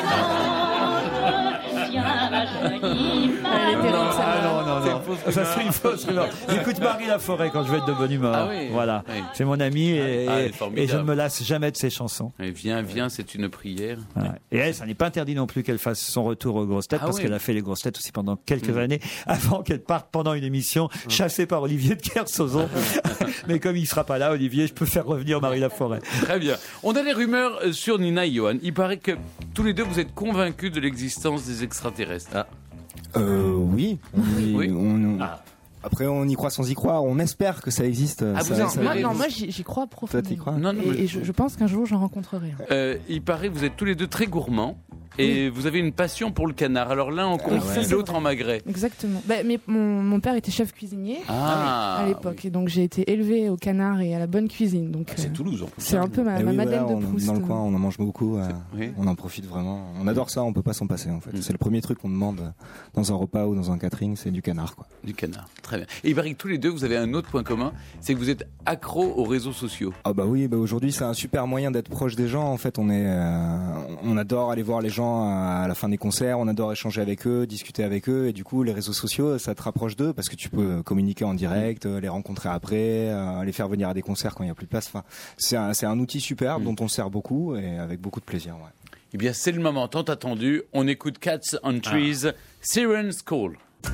terrible, celle-là. Non. Ça c'est une fausse rumeur. J'écoute Marie Laforêt quand je vais être de bonne humeur. Ah oui. Voilà. Oui. C'est mon amie et, Ah, elle est formidable. et je ne me lasse jamais de ses chansons. Et viens, c'est une prière. Ouais. Et elle, ça n'est pas interdit non plus qu'elle fasse son retour aux grosses têtes, Ah parce oui. qu'elle a fait les grosses têtes aussi pendant quelques années, avant qu'elle parte pendant une émission chassée par Olivier de Kersauzon. Mais comme il sera pas là, Olivier, je peux faire revenir Marie Laforêt. Très bien. On a des rumeurs sur Nina et Johan. Il paraît que tous les deux, vous êtes convaincus de l'existence des extraterrestres. Oui. Oui. Après, on y croit sans y croire. On espère que ça existe. Ah, vous en- Moi, j'y crois profondément. Toi, t'y crois Non, non, mais- Et je pense qu'un jour, j'en rencontrerai. Il paraît que vous êtes tous les deux très gourmands et vous avez une passion pour le canard. Alors l'un en confit, ça, c'est l'autre vrai. en magret. Exactement. Mais mon père était chef cuisinier Ah, à l'époque, et donc j'ai été élevée au canard et à la bonne cuisine. Donc C'est Toulouse en plus. c'est un peu ma Eh oui, Madeleine voilà, de Proust. dans le coin, on en mange beaucoup. Oui. On en profite vraiment. On adore ça. On peut pas s'en passer en fait. Mm. C'est le premier truc qu'on demande dans un repas ou dans un catering, c'est du canard quoi. Du canard, très bien. Et il paraît que tous les deux, vous avez un autre point commun, c'est que vous êtes accro aux réseaux sociaux. Ah bah oui, bah aujourd'hui c'est un super moyen d'être proche des gens. En fait, on adore aller voir les gens à la fin des concerts, on adore échanger avec eux, discuter avec eux, et du coup les réseaux sociaux ça te rapproche d'eux parce que tu peux communiquer en direct, les rencontrer après, les faire venir à des concerts quand il y a plus de place. Enfin, c'est un outil superbe dont on se sert beaucoup et avec beaucoup de plaisir. Ouais. Eh bien, c'est le moment tant attendu. On écoute Cats on Trees, Siren's Call.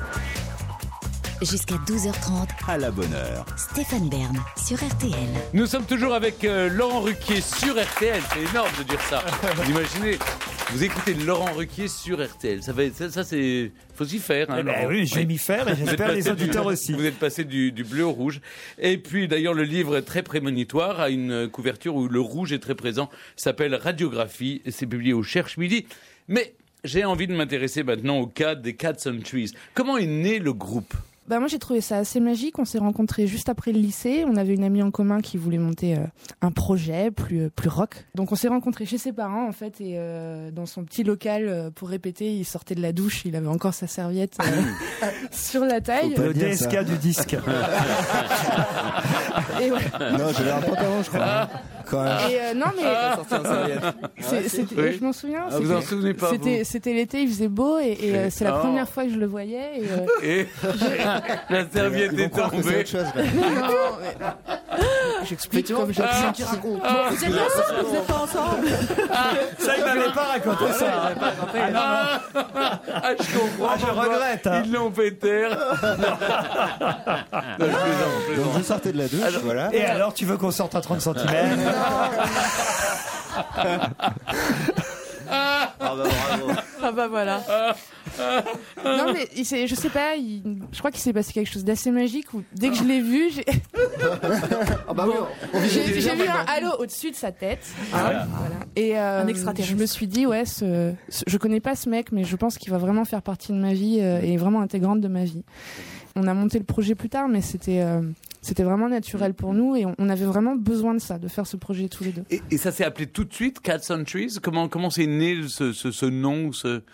Jusqu'à 12h30, À la bonne heure. Stéphane Bern sur RTL. Nous sommes toujours avec Laurent Ruquier sur RTL. C'est énorme de dire ça. Vous imaginez, vous écoutez Laurent Ruquier sur RTL. Ça c'est, faut s'y faire. Hein, Eh ben Laurent. oui, je vais m'y faire et Vous êtes j'espère les passé auditeurs aussi. Vous êtes passé du bleu au rouge. Et puis d'ailleurs, le livre est très prémonitoire, a une couverture où le rouge est très présent. S'appelle Radiographie. C'est publié au Cherche Midi. Mais j'ai envie de m'intéresser maintenant au cas des Cats on Trees. Comment est né le groupe? Moi, j'ai trouvé ça assez magique. On s'est rencontrés juste après le lycée. On avait une amie en commun qui voulait monter un projet plus rock. Donc, on s'est rencontrés chez ses parents, en fait, et dans son petit local pour répéter. Il sortait de la douche, il avait encore sa serviette sur la taille. Faut pas Le dire DSK ça. du disque. Et ouais. Non, j'avais un pantalon, je crois. Quand même. Et non, mais c'était- Oui. je m'en souviens. Ah, vous en souvenez pas, C'était l'été, il faisait beau, et c'est la Oh. première fois que je le voyais. Et la serviette Ils vont est croire que c'est tombée. autre chose. Là. Non, mais... J'explique comme je Ah. le sens. Ah. Bon, vous êtes ensemble, vous êtes pas ensemble. Ça, il m'avait pas raconté ça. Ah, je comprends. Ah, je regrette, hein. Ils l'ont fait taire. Non, je plaisante. Donc je sortais de la douche, voilà. Et alors, tu veux qu'on sorte à 30 cm? Ah bah bravo. Ah bah voilà. Non mais je sais pas, je crois qu'il s'est passé quelque chose d'assez magique où dès que je l'ai vu, j'ai j'ai vu un halo au-dessus de sa tête. Voilà. Et un extraterrestre. je me suis dit je connais pas ce mec, mais je pense qu'il va vraiment faire partie de ma vie et vraiment intégrante de ma vie. On a monté le projet plus tard, mais c'était vraiment naturel pour nous et on avait vraiment besoin de ça, de faire ce projet tous les deux. Et ça s'est appelé tout de suite Cats on Trees. Comment c'est né ce nom,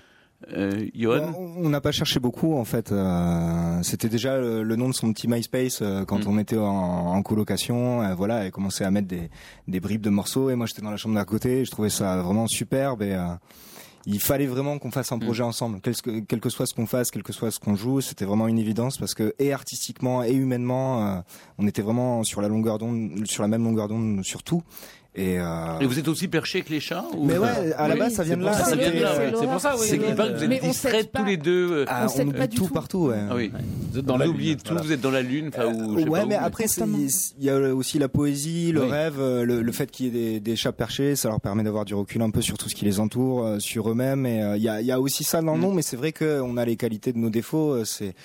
Johan? On n'a pas cherché beaucoup en fait. C'était déjà le nom de son petit MySpace quand on était en colocation. Voilà, elle commençait à mettre des bribes de morceaux et moi j'étais dans la chambre d'à côté. Je trouvais ça vraiment superbe et il fallait vraiment qu'on fasse un projet ensemble, quel que soit ce qu'on fasse, quel que soit ce qu'on joue. C'était vraiment une évidence parce que et artistiquement et humainement, on était vraiment sur la même longueur d'onde sur tout. Et vous êtes aussi perché que les chats Mais ouais, à la base ça vient de là. C'est pour ça, oui. C'est qu'il paraît que vous êtes distraits tous les deux. On est tout partout, ouais. Ah oui. Vous êtes dans la lune. Vous êtes dans la lune, ouais, mais après il y a aussi la poésie, le rêve, le fait qu'il y ait des chats perchés, ça leur permet d'avoir du recul un peu sur tout ce qui les entoure, sur eux-mêmes. Et il y a aussi ça dans le nom, mais c'est vrai qu'on a les qualités de nos défauts.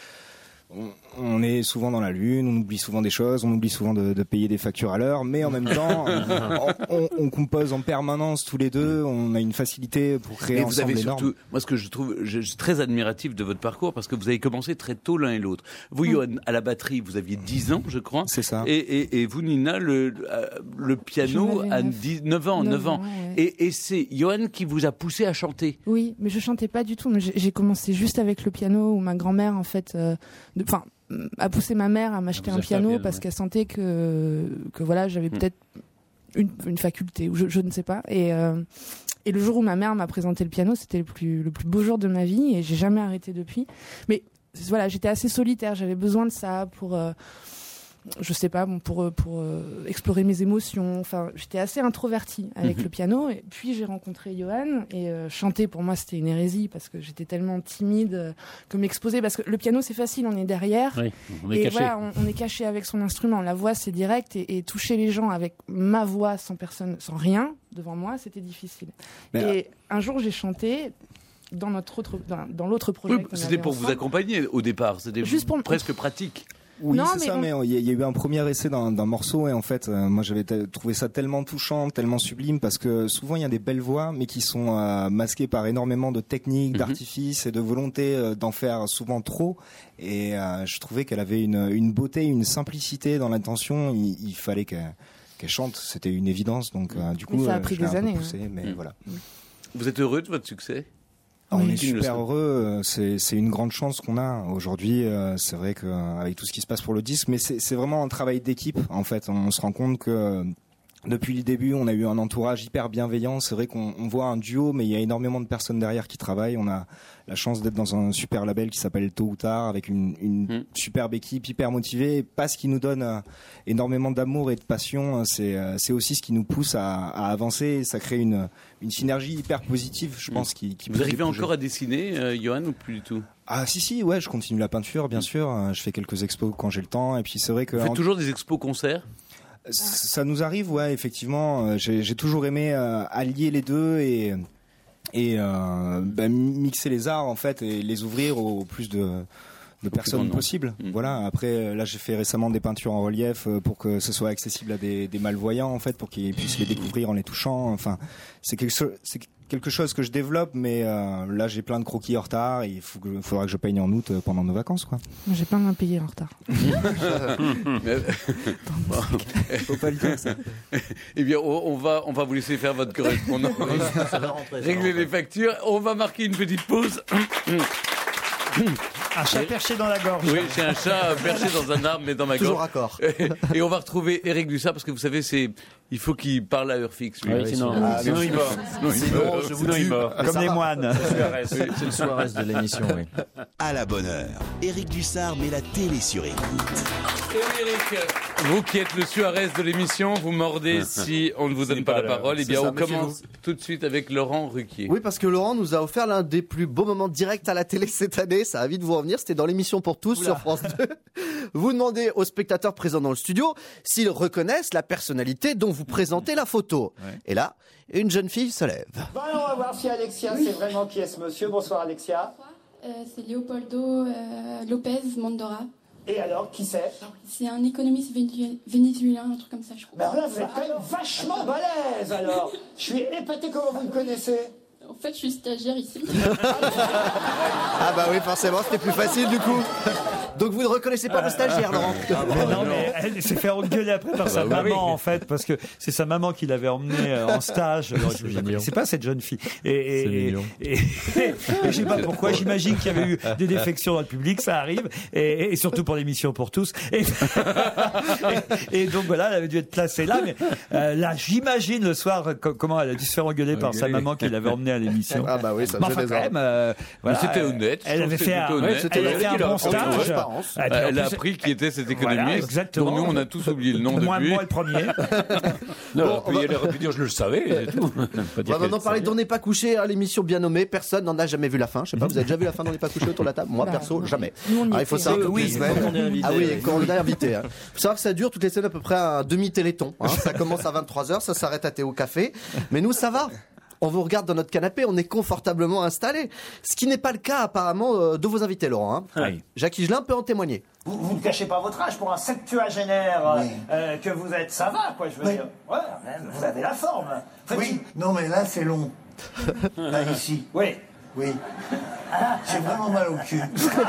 On est souvent dans la lune, on oublie souvent des choses, on oublie souvent de payer des factures à l'heure, mais en même temps, on compose en permanence tous les deux, on a une facilité pour créer ensemble. Et vous avez énorme. surtout, moi ce que je suis très admiratif de votre parcours, parce que vous avez commencé très tôt l'un et l'autre. Vous, Johan, à la batterie, vous aviez 10 ans, je crois. C'est ça. Et vous, Nina, le piano à 9 ans. Ouais. Et c'est Johan qui vous a poussé à chanter. Oui, mais je chantais pas du tout. J'ai commencé juste avec le piano où ma grand-mère, en fait, a poussé ma mère à m'acheter un piano parce qu'elle sentait que voilà, j'avais peut-être une faculté ou je ne sais pas. Et le jour où ma mère m'a présenté le piano, c'était le plus beau jour de ma vie et j'ai jamais arrêté depuis. Mais voilà, j'étais assez solitaire, j'avais besoin de ça pour je sais pas, pour explorer mes émotions. Enfin, j'étais assez introvertie avec le piano. Et puis j'ai rencontré Johan et chanter pour moi c'était une hérésie parce que j'étais tellement timide que m'exposer. Parce que le piano c'est facile, on est derrière. Oui, on est caché. Voilà, on est caché avec son instrument. La voix c'est direct et toucher les gens avec ma voix sans rien devant moi, c'était difficile. Et un jour j'ai chanté. Dans l'autre projet. Oui, c'était pour vous accompagner au départ. C'était juste presque pratique. Oui, c'est ça, mais il y a eu un premier essai d'un morceau et en fait, moi j'avais trouvé ça tellement touchant, tellement sublime parce que souvent il y a des belles voix mais qui sont masquées par énormément de techniques, d'artifices et de volonté d'en faire souvent trop et je trouvais qu'elle avait une beauté, une simplicité dans l'intention, il fallait qu'elle chante, c'était une évidence donc du coup ça a pris des années. Poussé, mais voilà. Vous êtes heureux de votre succès ? On est super heureux, c'est une grande chance qu'on a aujourd'hui. C'est vrai qu'avec tout ce qui se passe pour le disque, mais c'est vraiment un travail d'équipe. En fait, on se rend compte que depuis le début, on a eu un entourage hyper bienveillant. C'est vrai qu'on voit un duo, mais il y a énormément de personnes derrière qui travaillent. On a la chance d'être dans un super label qui s'appelle Tôt ou Tard, avec une superbe équipe hyper motivée. Parce qu'il nous donne énormément d'amour et de passion, c'est aussi ce qui nous pousse à avancer. Ça crée une synergie hyper positive, je pense. Vous arrivez encore à dessiner, Johan, ou plus du tout ? Ah si, ouais, je continue la peinture, bien sûr. Je fais quelques expos quand j'ai le temps. Et puis c'est vrai que... Vous faites toujours des expos concerts ? Ça nous arrive, ouais, effectivement. J'ai toujours aimé allier les deux et mixer les arts en fait et les ouvrir au plus de personnes possible. Voilà. Après, là, j'ai fait récemment des peintures en relief pour que ce soit accessible à des malvoyants en fait, pour qu'ils puissent les découvrir en les touchant. Enfin, c'est quelque chose que je développe, mais là j'ai plein de croquis en retard et il faudra que je peigne en août pendant nos vacances, quoi. Moi j'ai plein d'impayés en retard. Faut pas le dire ça. Eh bien, on va vous laisser faire votre correspondance. Régler les factures. On va marquer une petite pause. Un chat perché dans la gorge. Oui, j'ai un chat perché dans un arbre, mais dans ma gorge. Toujours raccord. Et on va retrouver Eric Dussart, parce que vous savez, il faut qu'il parle à heure fixe. Lui. Oui, sinon il mort. Sinon, je vous tue. Comme les moines. C'est le Suarez de l'émission, oui. À la bonne heure, Eric Dussart met la télé sur écoute. Et Eric, vous qui êtes le Suarez de l'émission, vous mordez si on ne vous donne pas la parole. Eh bien, on commence tout de suite avec Laurent Ruquier. Oui, parce que Laurent nous a offert l'un des plus beaux moments directs à la télé cette année. Ça va vite vous revenir. C'était dans l'émission Pour tous sur France 2. Vous demandez aux spectateurs présents dans le studio s'ils reconnaissent la personnalité dont vous présentez la photo. Ouais. Et là, une jeune fille se lève. Bon, alors on va voir si Alexia sait vraiment qui est ce monsieur. Bonsoir Alexia. C'est Leopoldo Lopez Mandora. Et alors, qui c'est? C'est un économiste vénézuélien, un truc comme ça, je crois. Ben là, vous êtes quand même vachement balèze, alors. Je suis épaté comment vous me connaissez. En fait, je suis stagiaire ici. Ah bah oui, forcément, c'était plus facile du coup. Donc vous ne reconnaissez pas vos stagiaires, Laurent? Non, mais elle s'est fait engueuler après par sa maman, en fait, parce que c'est sa maman qui l'avait emmenée en stage. Alors, c'est pas cette jeune fille. Et je sais pas pourquoi, j'imagine qu'il y avait eu des défections dans le public, ça arrive, et surtout pour l'émission pour tous. Et donc voilà, elle avait dû être placée là, mais là, j'imagine le soir comment elle a dû se faire engueuler par sa maman qui l'avait emmenée à l'émission. Ah bah oui, ça me fait des quand même, voilà, c'était honnête. Elle avait fait un bon stage. Elle a appris qui était cet économiste. Voilà, dont nous, on a tous oublié le nom depuis. Moi, le premier. Non, puis elle aurait pu dire je le savais, et tout. On va maintenant parler d'On n'est pas couché, hein, l'émission bien nommée. Personne n'en a jamais vu la fin. Je sais pas, vous avez déjà vu la fin d'On n'est pas couché autour de la table? Moi, perso, jamais. Alors, il faut savoir toutes les semaines. Ah oui, quand on est invité. Il faut savoir que ça dure toutes les semaines à peu près un demi-téléthon. Ça commence à 23h, ça s'arrête à Théo Café. Mais nous, ça va. On vous regarde dans notre canapé, on est confortablement installé. Ce qui n'est pas le cas apparemment de vos invités, Laurent. Oui. Jacques Higelin peut en témoigner. Vous ne cachez pas votre âge pour un septuagénaire que vous êtes, ça va quoi, je veux dire. Ouais, vous avez la forme. Oui, non mais là c'est long. Là ici. Oui. Oui. J'ai vraiment mal au cul.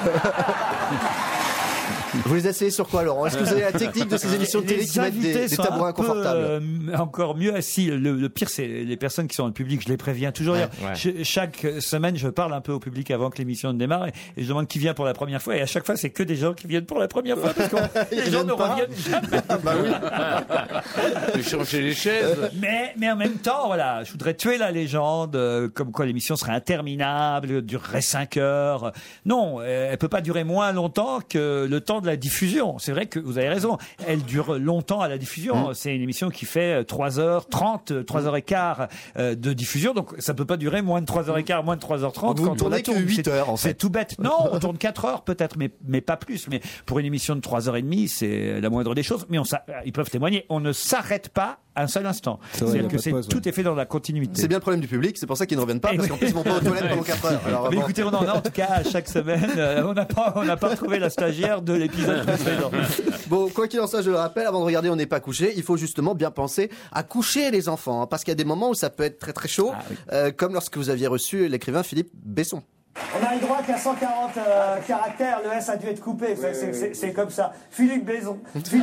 Vous les essayez sur quoi, Laurent? Est-ce que vous avez la technique de ces émissions de télé qui mettent des tabourets inconfortables? Encore mieux assis. Le pire, c'est les personnes qui sont dans le public. Je les préviens toujours. Chaque semaine, je parle un peu au public avant que l'émission ne démarre et je demande qui vient pour la première fois. Et à chaque fois, c'est que des gens qui viennent pour la première fois parce que les gens ne reviennent jamais. Bah oui. J'ai changé les chaises. Mais en même temps, voilà, je voudrais tuer la légende comme quoi l'émission serait interminable, durerait 5 heures. Non, elle peut pas durer moins longtemps que le temps de la diffusion. C'est vrai que vous avez raison. Elle dure longtemps à la diffusion. C'est une émission qui fait 3h30, 3h15 de diffusion. Donc, ça peut pas durer moins de 3h15, moins de 3h30. Vous ne tournez que 8 heures, en fait. C'est tout bête. Non, on tourne 4 heures peut-être, mais pas plus. Mais pour une émission de 3h30, c'est la moindre des choses. Mais ils peuvent témoigner. On ne s'arrête pas un seul instant. C'est-à-dire que tout est fait dans la continuité. C'est bien le problème du public. C'est pour ça qu'ils ne reviennent pas, parce qu'en plus, ils vont pas aux toilettes pendant 4 heures. Alors, mais écoutez, on en a en tout cas chaque semaine. On n'a pas retrouvé la stagiaire de l'épisode précédent. Bon, quoi qu'il en soit, je le rappelle, avant de regarder On n'est pas couché, il faut justement bien penser à coucher les enfants, hein, parce qu'il y a des moments où ça peut être très très chaud, comme lorsque vous aviez reçu l'écrivain Philippe Besson. On a le droit qu'à 140 caractères, le S a dû être coupé. C'est comme ça. Philippe Besson.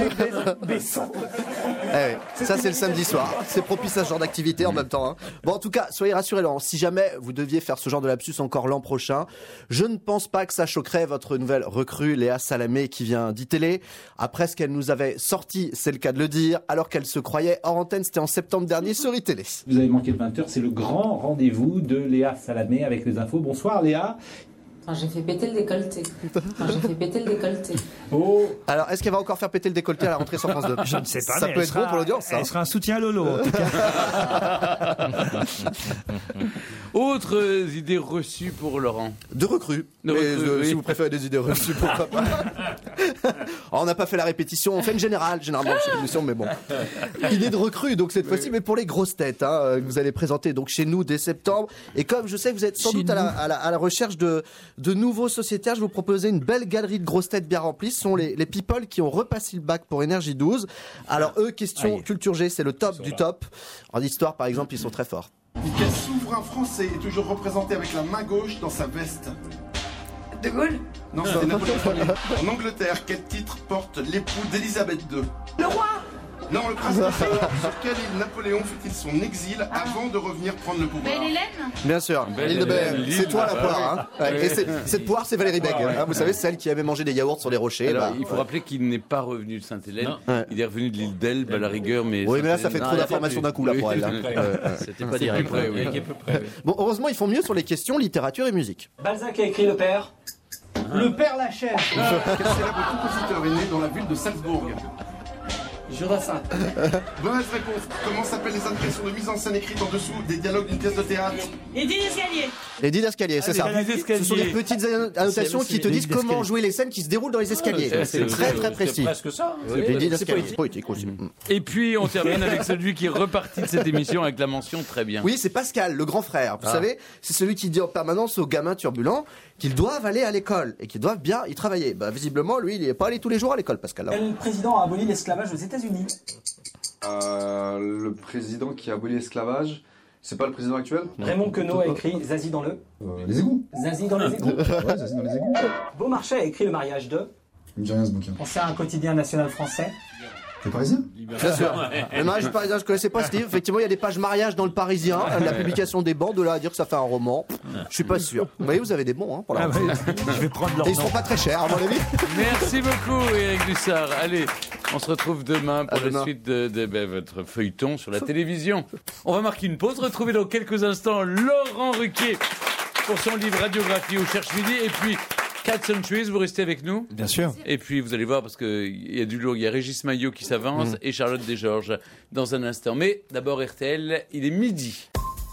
Ça, c'est le samedi soir. C'est propice à ce genre d'activité en même temps. Hein. Bon, en tout cas, soyez rassurés, Laurent. Si jamais vous deviez faire ce genre de lapsus encore l'an prochain, je ne pense pas que ça choquerait votre nouvelle recrue, Léa Salamé, qui vient d'ITélé. Après ce qu'elle nous avait sorti, c'est le cas de le dire, alors qu'elle se croyait hors antenne, c'était en septembre dernier sur ITélé. Vous avez manqué de 20h, c'est le grand rendez-vous de Léa Salamé avec les infos. Bonsoir Léa. Enfin, j'ai fait péter le décolleté. Oh. Alors, est-ce qu'elle va encore faire péter le décolleté à la rentrée sur France 2? Je ne sais pas. Ça peut être bon pour l'audience. Elle sera un soutien à Lolo. En tout cas. Autres idées reçues pour Laurent? De recrues. Si vous préférez des idées reçues, pourquoi pas. On n'a pas fait la répétition. On fait une générale, généralement, chez l'émission, mais bon. Idée de recrues, donc cette fois-ci, mais pour les grosses têtes, hein, que vous allez présenter donc chez nous dès septembre. Et comme je sais que vous êtes sans doute à la recherche de nouveaux sociétaires, je vais vous proposer une belle galerie de grosses têtes bien remplies. Ce sont les people qui ont repassé le bac pour Énergie 12. Alors eux, question culture G, c'est le top du top. En histoire, par exemple, ils sont très forts. Quel souverain français est toujours représenté avec la main gauche dans sa veste? De Gaulle? Non, c'était Napoléon Ier. En Angleterre, quel titre porte l'époux d'Élisabeth II? Le roi? Non, le prince de Sur quelle île Napoléon fait-il son exil avant de revenir prendre le pouvoir? Belle-Hélène? Bien sûr, l'île de Belle. C'est toi la poire. Hein. Et cette poire, c'est Valérie Bègue. Hein, vous savez, celle qui avait mangé des yaourts sur les rochers. Alors, il faut rappeler qu'il n'est pas revenu de Sainte-Hélène. Il est revenu de l'île d'Elbe à la rigueur. Mais oui, mais là, ça fait trop d'informations d'un coup là pour elle. C'était pas direct. Bon, heureusement, ils font mieux sur les questions littérature et musique. Balzac a écrit Le Père. Le Père Lachaise. Quel célèbre compositeur est né dans la ville de Salzbourg? Jodassin. Mauvaise réponse. Comment s'appellent les impressions de mise en scène écrites en dessous des dialogues d'une pièce de théâtre? Les didascaliers. Les didascaliers, c'est ça. Ce sont des petites annotations qui te disent comment jouer les scènes qui se déroulent dans les escaliers. C'est très très précis. C'est presque ça. Les didascaliers. C'est poétique aussi. Et puis on termine avec celui qui est reparti de cette émission avec la mention très bien. Oui, c'est Pascal, le grand frère. Vous savez, c'est celui qui dit en permanence aux gamins turbulents qu'ils doivent aller à l'école et qu'ils doivent bien y travailler. Bah, visiblement, lui, il n'est pas allé tous les jours à l'école, Pascal. Quel président a aboli l'esclavage aux États-Unis? Le président qui a aboli l'esclavage, c'est pas le président actuel? Raymond Queneau a écrit Zazie dans le... Les égouts. Zazie dans les égouts. Ouais, Zazie dans les égouts. Beaumarchais a écrit Le mariage de... Il me dit rien ce bouquin. Pensez à un quotidien national français. T'es parisien? Bien sûr. Le mariage parisien, je connaissais pas ce livre. Effectivement, il y a des pages mariage dans le Parisien. La publication des bancs, de là à dire que ça fait un roman, je suis pas sûr. Vous voyez, vous avez des bons, hein, pour la Je vais prendre leur Et ils seront pas très chers, à mon avis. Merci beaucoup Eric Dussard. Allez, on se retrouve demain pour la suite de votre feuilleton sur la télévision. On va marquer une pause, retrouver dans quelques instants Laurent Ruquier pour son livre Radiographie au Cherche Midi. Et puis Cats and Trees, vous restez avec nous? Bien sûr. Et puis vous allez voir, parce qu'il y a du lourd, il y a Régis Maillot qui s'avance et Charlotte Desgeorges dans un instant. Mais d'abord RTL, il est midi.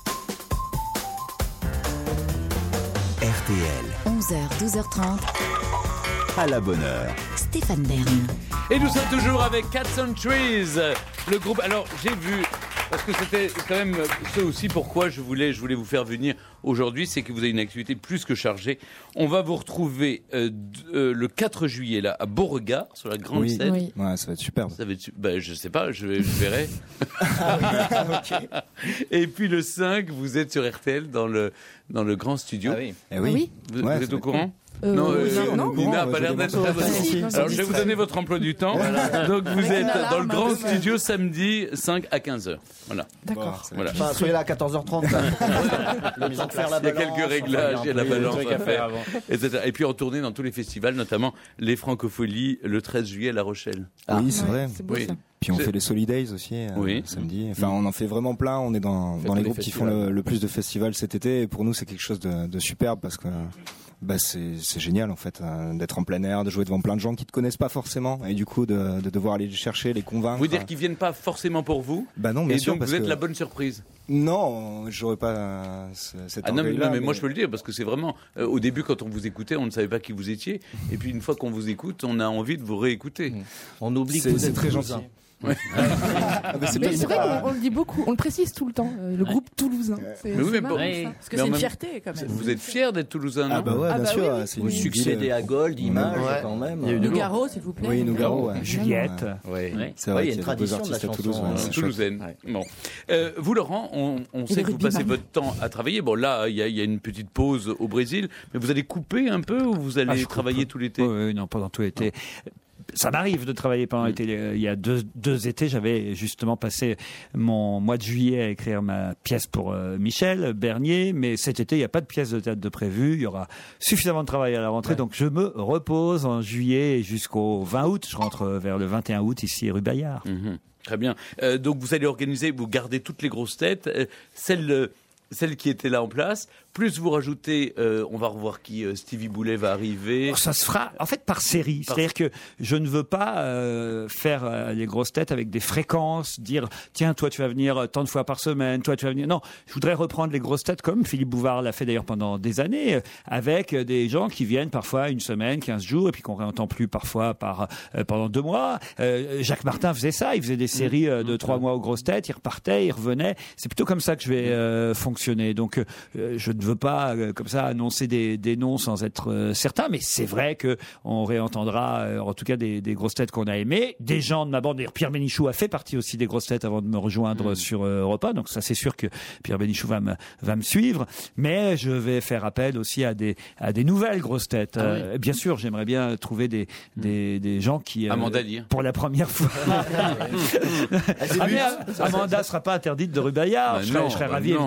RTL. 11h, 12h30. À la bonne heure. Stéphane Bern. Et nous sommes toujours avec Cats and Trees, le groupe. Alors j'ai vu, parce que c'était quand même ce aussi pourquoi je voulais vous faire venir aujourd'hui, c'est que vous avez une activité plus que chargée. On va vous retrouver le 4 juillet là à Beauregard sur la grande scène. Oui. Ouais, ça va être superbe. Ça va être, je sais pas, je verrai. Et puis le 5, vous êtes sur RTL dans le grand studio. Ah oui. Eh oui. Vous Ouais, êtes au courant? Non, Nina n'a pas l'air d'être très bonne. Alors je vais vous donner votre emploi du temps. Donc vous êtes dans le grand studio samedi 5 à 15h. Voilà. D'accord. Voilà. Enfin, soyez là à 14h30. Il y a quelques réglages, il y a la balance à faire, etc. Et puis en tournée dans tous les festivals, notamment les Francopholies le 13 juillet à La Rochelle. Oui, c'est vrai. C'est beau ça. Puis on fait les Solidays aussi samedi. Enfin, on en fait vraiment plein. On est dans les groupes qui font le plus de festivals cet été. Et pour nous, c'est quelque chose de superbe parce que c'est génial en fait d'être en plein air, de jouer devant plein de gens qui te connaissent pas forcément et du coup de devoir aller les chercher, les convaincre. Vous dire qu'ils viennent pas forcément pour vous? Bah non, bien sûr. Et donc vous êtes la bonne surprise. Non, j'aurais pas cette orgueil-là. Non, mais moi je peux le dire parce que c'est vraiment au début quand on vous écoutait, on ne savait pas qui vous étiez et puis une fois qu'on vous écoute, on a envie de vous réécouter. On oublie que vous êtes très gentil. Ouais. Mais c'est vrai qu'on le dit beaucoup, on le précise tout le temps, le groupe toulousain. C'est marrant, ça. Parce que c'est une fierté quand même. Vous êtes fiers d'être toulousain, non? Ah bah ouais, bien sûr. Oui. C'est Vous succédez à Gold, Image quand même. Nougaro, s'il vous plaît. Oui, Nougaro. Juliette. Oui. C'est vrai, il y a une tradition de la chanson toulousaine. Bon. Vous, Laurent, on sait que vous passez votre temps à travailler. Bon, là, il y a une petite pause au Brésil, mais vous allez couper un peu ou vous allez travailler tout l'été? Oui, non, pendant tout l'été. Ça m'arrive de travailler pendant l'été. Il y a deux étés, j'avais justement passé mon mois de juillet à écrire ma pièce pour Michel Bernier, mais cet été, il n'y a pas de pièce de théâtre de prévu. Il y aura suffisamment de travail à la rentrée, donc je me repose en juillet jusqu'au 20 août. Je rentre vers le 21 août ici, rue Bayard. Très bien. Donc vous allez organiser, vous gardez toutes les grosses têtes, celles qui étaient là en place, plus vous rajoutez, on va revoir qui, Stevie Boulet va arriver. Ça se fera en fait par série, c'est-à-dire que je ne veux pas faire les grosses têtes avec des fréquences, dire tiens toi tu vas venir tant de fois par semaine, toi tu vas venir. Non, je voudrais reprendre les grosses têtes comme Philippe Bouvard l'a fait d'ailleurs pendant des années, avec des gens qui viennent parfois une semaine, 15 jours et puis qu'on réentend plus parfois pendant 2 mois. Jacques Martin faisait ça, il faisait des séries de 3 mois aux grosses têtes, il repartait, il revenait. C'est plutôt comme ça que je vais fonctionner. Donc je ne veux pas comme ça annoncer des noms sans être certain, mais c'est vrai que on réentendra en tout cas des grosses têtes qu'on a aimées, des gens de ma bande. D'ailleurs, Pierre Bénichou a fait partie aussi des grosses têtes avant de me rejoindre sur Europe 1, donc ça c'est sûr que Pierre Bénichou va me suivre, mais je vais faire appel aussi à des nouvelles grosses têtes. Bien sûr, j'aimerais bien trouver des gens qui pour la première fois. Amanda sera pas interdite de rue Bayard. Je serais ravi évidemment de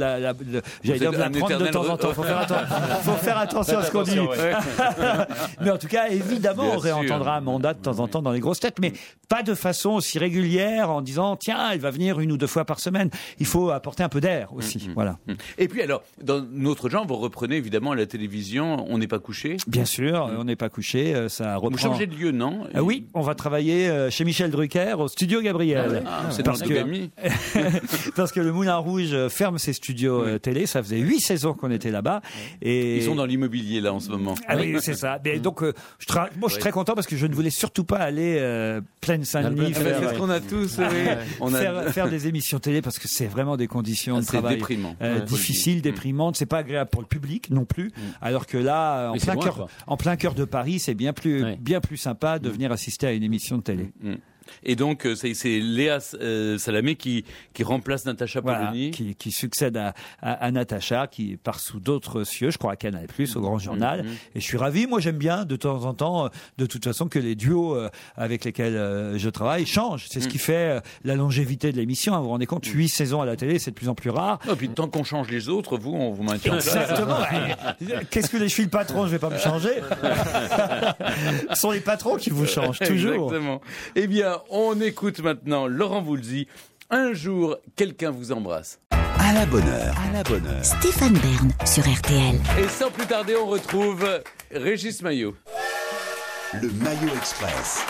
j'allais dire de la prendre de temps en temps. Faut faire attention à ce qu'on dit. Mais en tout cas, évidemment, on réentendra Amanda de temps en temps dans les grosses têtes, mais pas de façon aussi régulière en disant tiens, elle va venir 1 ou 2 fois par semaine. Il faut apporter un peu d'air aussi. Voilà. Et puis alors, dans notre genre, vous reprenez évidemment la télévision. On n'est pas couché. Bien sûr, on n'est pas couché. Ça reprend. Vous changez de lieu, non? Oui, on va travailler chez Michel Drucker au studio Gabriel. C'est parce que parce que le Moulin Rouge ferme ses studios télé. Ça faisait 8 saisons qu'on était là-bas. Et ils sont dans l'immobilier là en ce moment. Ah oui, c'est ça. Mais donc, moi, je suis très content parce que je ne voulais surtout pas aller Plaine Saint-Denis c'est ce qu'on a tous. faire des émissions télé parce que c'est vraiment des conditions de travail difficiles, déprimantes. C'est pas agréable pour le public non plus. Alors que là, en plein cœur de Paris, c'est bien plus sympa de venir assister à une émission de télé. Et donc, c'est Léa Salamé qui remplace Natacha Polony. Qui succède à Natacha, qui part sous d'autres cieux, je crois à Canal+, au Grand Journal. Et je suis ravi, moi j'aime bien de temps en temps, de toute façon, que les duos avec lesquels je travaille changent. C'est ce qui fait la longévité de l'émission. Vous vous rendez compte, 8 saisons à la télé, c'est de plus en plus rare. Et puis tant qu'on change les autres, on vous maintient en place. Exactement. Qu'est-ce que je suis le patron, je vais pas me changer. Ce sont les patrons qui vous changent, toujours. Exactement. Eh bien, on écoute maintenant Laurent Voulzy. Un jour, quelqu'un vous embrasse. À la bonne heure. Stéphane Bern sur RTL. Et sans plus tarder, on retrouve Régis Maillot. Le Maillot Express.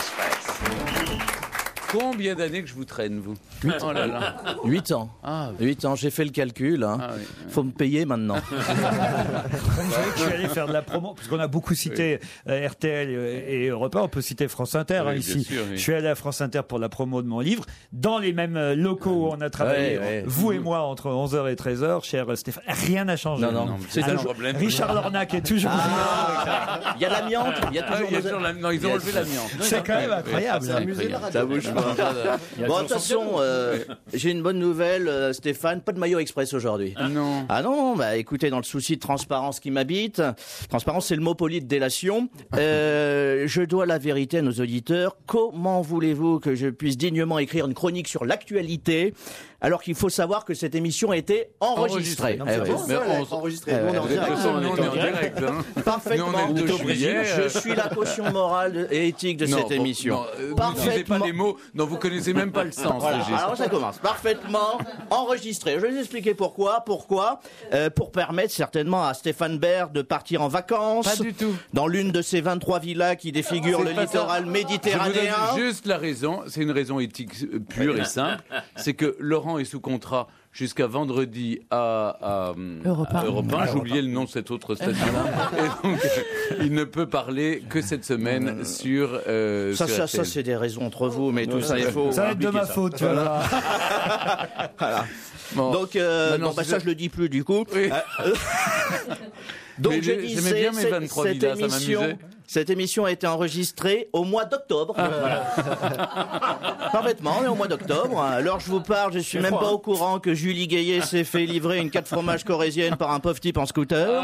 Combien d'années que je vous traîne, vous? 8 Oh là là. 8 ans. 8 ans, j'ai fait le calcul. Faut me payer maintenant. Vous savez que je suis allé faire de la promo, puisqu'on a beaucoup cité RTL et Europe 1, on peut citer France Inter ici. Sûr, Je suis allé à France Inter pour la promo de mon livre, dans les mêmes locaux où on a travaillé, vous et moi, entre 11h et 13h, cher Stéphane. Rien n'a changé. Non, c'est un problème. Richard Lornac est toujours il y a l'amiante. Il y a toujours Non, ils ont enlevé l'amiante. C'est quand même incroyable. Ça bouge pas. Bon, de toute façon, j'ai une bonne nouvelle, Stéphane, pas de maillot express aujourd'hui. Non. Ah non, bah écoutez, dans le souci de transparence qui m'habite, transparence c'est le mot poli de délation, je dois la vérité à nos auditeurs. Comment voulez-vous que je puisse dignement écrire une chronique sur l'actualité alors qu'il faut savoir que cette émission a été enregistrée. On est en direct. Parfaitement. Je suis la caution morale et éthique de cette émission. N'utilisez pas les mots dont vous connaissez même pas le sens. Voilà, alors ça commence. Parfaitement enregistré. Je vais vous expliquer pourquoi. Pour permettre certainement à Stéphane Bern de partir en vacances. Pas du tout. Dans l'une de ces 23 villas qui défigurent le littoral méditerranéen. Je vous donne juste la raison. C'est une raison éthique pure et simple. C'est que Laurent est sous contrat jusqu'à vendredi à Europe 1. J'ai oublié le nom de cette autre station. Et donc, il ne peut parler que cette semaine sur ça, c'est des raisons entre vous, mais tout ça, il faut. Ça va être de ma faute, tu vois. Voilà. Bon. Donc, ça, je le dis plus, du coup. Oui. Donc, je disais, cette émission a été enregistrée au mois d'octobre. Parfaitement, on est au mois d'octobre. Alors, je vous parle, je suis même pas au courant que Julie Gaillet s'est fait livrer une 4 fromages corrézienne par un pauvre type en scooter.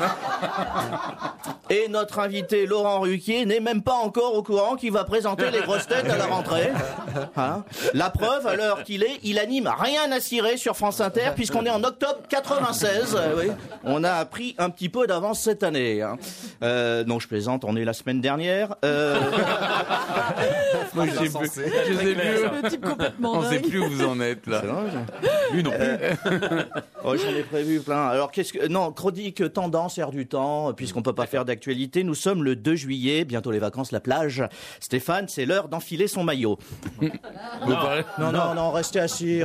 Et notre invité Laurent Ruquier n'est même pas encore au courant qu'il va présenter les grosses têtes à la rentrée. La preuve, à l'heure qu'il est, il anime Rien à cirer sur France Inter, puisqu'on est en octobre 96. Oui. On a appris un petit peu d'avance cette année. Non, je plaisante, on est la semaine dernière. Moi, je sais plus. Le type complètement On dingue. sait plus où vous en êtes là. Lui non plus. Oh, j'en ai prévu plein. Alors chronique tendance, air du temps, puisqu'on peut pas faire d'actualité. Nous sommes le 2 juillet, bientôt les vacances, la plage. Stéphane, c'est l'heure d'enfiler son maillot. Non, restez assis.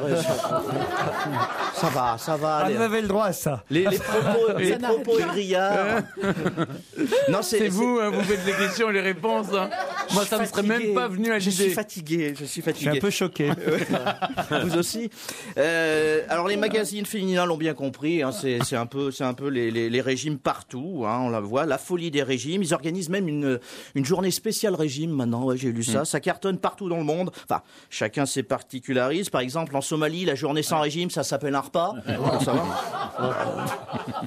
Ça va. Vous avez le droit à ça. Les propos grillard. Non, c'est vous, vous faites les questions et les réponses. Moi, ça ne serait même pas venu à l'idée. Je suis fatigué. Je suis un peu choqué. Vous aussi. Alors les magazines féminins l'ont bien compris. C'est un peu les régimes partout. On la voit, la folie des régimes. Ils organisent même une journée spéciale régime maintenant. Ouais, j'ai lu ça. Ça cartonne partout dans le monde. Enfin, chacun ses particularises. Par exemple, en Somalie, la journée sans régime, ça s'appelle un repas. Ça va.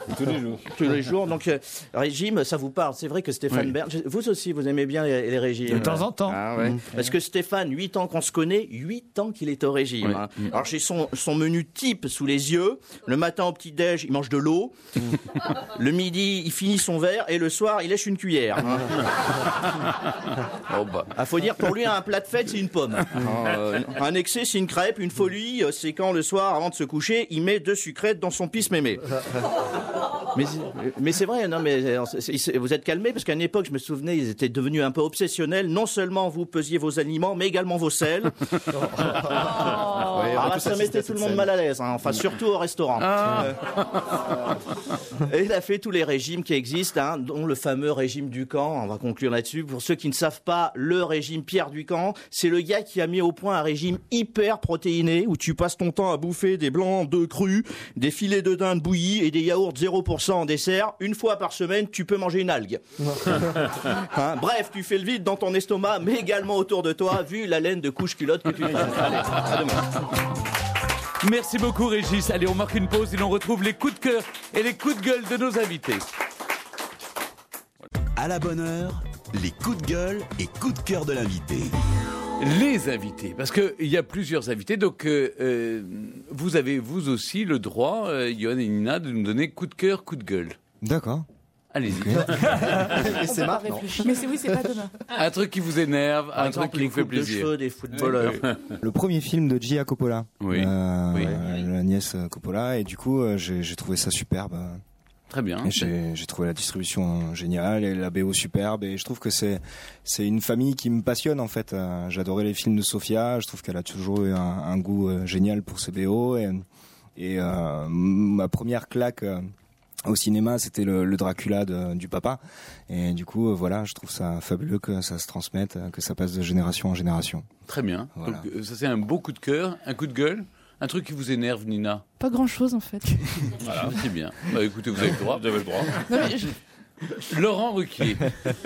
Tous les jours. Donc régime, ça vous parle. C'est vrai que Stéphane Bern, vous aussi, vous aimez bien les régimes. régime. De temps en temps. Ah, ouais. Parce que Stéphane, 8 ans qu'on se connaît, 8 ans qu'il est au régime. Oui. Hein. Alors j'ai son menu type sous les yeux. Le matin au petit-déj, il mange de l'eau. Le midi, il finit son verre. Et le soir, il lèche une cuillère. Hein. Oh bah. Faut dire, pour lui, un plat de fête, c'est une pomme. Un excès, c'est une crêpe. Une folie, c'est quand le soir, avant de se coucher, il met 2 sucrètes dans son pisse-mémé. Mais c'est vrai, non, mais vous êtes calmé parce qu'à une époque, je me souvenais, ils étaient devenus un peu obsessionnels. Non seulement vous pesiez vos aliments, mais également vos sels. Ça mettait tout le monde mal à l'aise, hein. Enfin surtout au restaurant. Et il a fait tous les régimes qui existent, hein, dont le fameux régime Ducamp. On va conclure là-dessus. Pour ceux qui ne savent pas, le régime Pierre Ducamp, c'est le gars qui a mis au point un régime hyper protéiné où tu passes ton temps à bouffer des blancs d'œufs crus, des filets de dinde bouillis et des yaourts 0% en dessert. Une fois par semaine, tu peux manger une algue. Hein, bref, tu fais le vide dans ton estomac, mais également autour de toi, vu la laine de couche-culotte que tu mets. Allez, à demain. Merci beaucoup Régis. Allez, on marque une pause et l'on retrouve les coups de cœur et les coups de gueule de nos invités. À la bonne heure, les coups de gueule et coups de cœur de l'invité. Les invités, parce qu'il y a plusieurs invités, donc vous avez vous aussi le droit, Yoann et Nina, de nous donner coup de cœur, coup de gueule. D'accord. Allez-y. Et c'est maintenant. Mais c'est pas demain. Un truc qui vous énerve, un truc qui vous fait plaisir. Les cheveux des footballeurs. Le premier film de Gia Coppola, Oui. la nièce Coppola, et du coup j'ai trouvé ça superbe. Très bien. Et j'ai trouvé la distribution géniale et la BO superbe, et je trouve que c'est une famille qui me passionne en fait. J'adorais les films de Sofia, je trouve qu'elle a toujours eu un goût génial pour ses BO, et ma première claque au cinéma, c'était le Dracula du papa, et du coup voilà, je trouve ça fabuleux que ça se transmette, que ça passe de génération en génération. Très bien. Voilà. Donc, ça c'est un beau coup de cœur, un coup de gueule. Un truc qui vous énerve, Nina? Pas grand-chose en fait. Voilà, c'est bien. Bah, écoutez, vous avez le droit. Vous avez le droit. Non, mais Laurent Ruquier.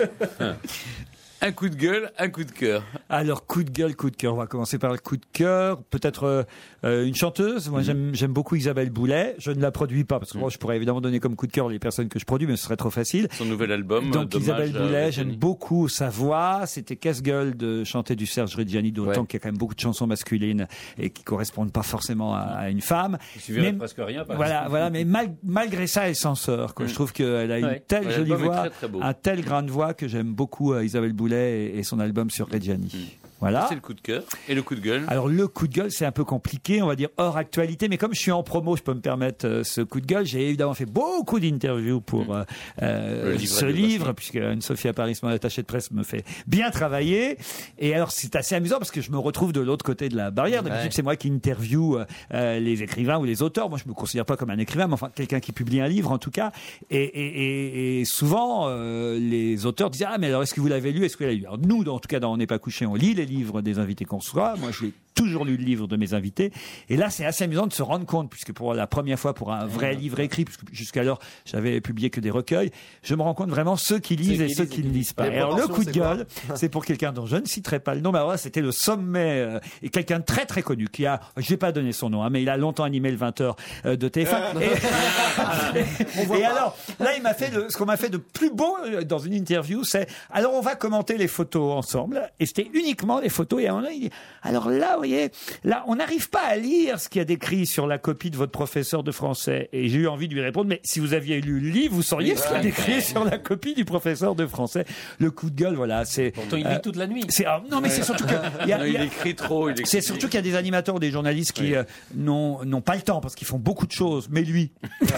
Un coup de gueule, un coup de cœur. Alors, coup de gueule, coup de cœur. On va commencer par le coup de cœur. Peut-être une chanteuse. Moi, j'aime beaucoup Isabelle Boulet. Je ne la produis pas parce que moi, je pourrais évidemment donner comme coup de cœur les personnes que je produis, mais ce serait trop facile. Son nouvel album. Donc, Isabelle Boulet, j'aime Reggiani. beaucoup sa voix. C'était casse-gueule de chanter du Serge Reggiani, d'autant qu'il y a quand même beaucoup de chansons masculines et qui correspondent pas forcément à une femme. Il suffirait presque rien. Voilà, mais malgré ça, elle s'en sort. Je trouve qu'elle a une telle jolie l'album est voix, très, très beau. un tel grain de voix que j'aime beaucoup Isabelle Boulet et son album sur Reggiani. Voilà. C'est le coup de cœur. Et le coup de gueule? Alors le coup de gueule, c'est un peu compliqué, on va dire hors actualité, mais comme je suis en promo, je peux me permettre ce coup de gueule. J'ai évidemment fait beaucoup d'interviews pour ce livre, puisque Anne-Sophie Paris, mon attachée de presse, me fait bien travailler. Et alors c'est assez amusant parce que je me retrouve de l'autre côté de la barrière. D'habitude, c'est moi qui interviewe les écrivains ou les auteurs. Moi, je me considère pas comme un écrivain, mais enfin quelqu'un qui publie un livre en tout cas. Et souvent, les auteurs disent mais alors est-ce que vous l'avez lu? Est-ce que vous l'avez lu? Alors nous, en tout cas, dans On n'est pas couché, on lit les livres des invités qu'on reçoit. Moi, je l'ai toujours lu le livre de mes invités. Et là, c'est assez amusant de se rendre compte, puisque pour la première fois, pour un vrai livre écrit, puisque jusqu'alors, j'avais publié que des recueils, je me rends compte vraiment ceux qui lisent et ceux qui ne lisent pas. Et alors, le coup de gueule, c'est pour quelqu'un dont je ne citerai pas le nom, mais alors là, c'était le sommet, et quelqu'un de très très connu, qui a, je vais pas donner son nom, mais il a longtemps animé le 20h de TF1. Et alors, là, il m'a fait ce qu'on m'a fait de plus beau dans une interview, c'est, alors on va commenter les photos ensemble, et c'était uniquement les photos, et à un moment, il dit, alors là, vous voyez, là, on n'arrive pas à lire ce qu'il y a décrit sur la copie de votre professeur de français. Et j'ai eu envie de lui répondre, mais si vous aviez lu le livre, vous sauriez ce qu'il y a décrit sur la copie du professeur de français. Le coup de gueule, voilà, c'est... Pourtant, il lit toute la nuit. Non, mais c'est surtout que... Il écrit trop. C'est surtout qu'il y a des animateurs ou des journalistes qui n'ont pas le temps, parce qu'ils font beaucoup de choses, mais lui...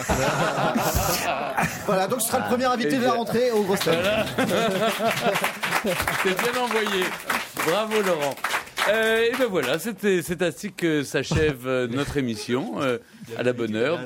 Voilà, donc ce sera le premier invité de la rentrée au Grosses Têtes. C'est bien envoyé. Bravo Laurent. Et ben voilà, c'est ainsi que s'achève notre émission à la bonne heure.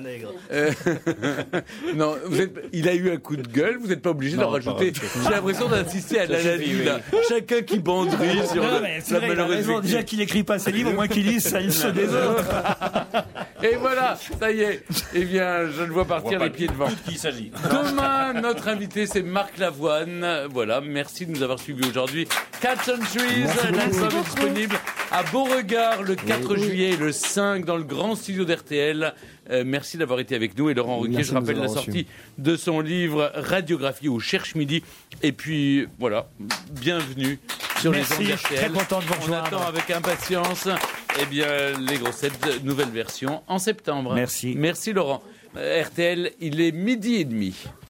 Non, il a eu un coup de gueule, vous n'êtes pas obligé d'en rajouter. J'ai l'impression d'insister à l'analyse. Chacun qui banderie sur la malheureuse. Déjà qu'il n'écrit pas ses livres, au moins qu'il lise ceux des autres. Et voilà, ça y est. Eh bien, je le vois partir les pieds devant. De qui il s'agit? Demain, notre invité, c'est Marc Lavoine. Voilà, merci de nous avoir suivis aujourd'hui. Catch and Trees, l'album est disponible à Beauregard le 4 juillet et le 5 dans le grand studio d'RTL. Merci d'avoir été avec nous. Et Laurent Ruquier, je rappelle la sortie de son livre Radiographie ou Cherche Midi. Et puis, voilà, bienvenue sur Merci, les ondes je suis RTL. très content de vous On rejoindre. attend avec impatience les grossettes, nouvelle version en septembre. Merci. Merci Laurent. RTL, il est 12h30.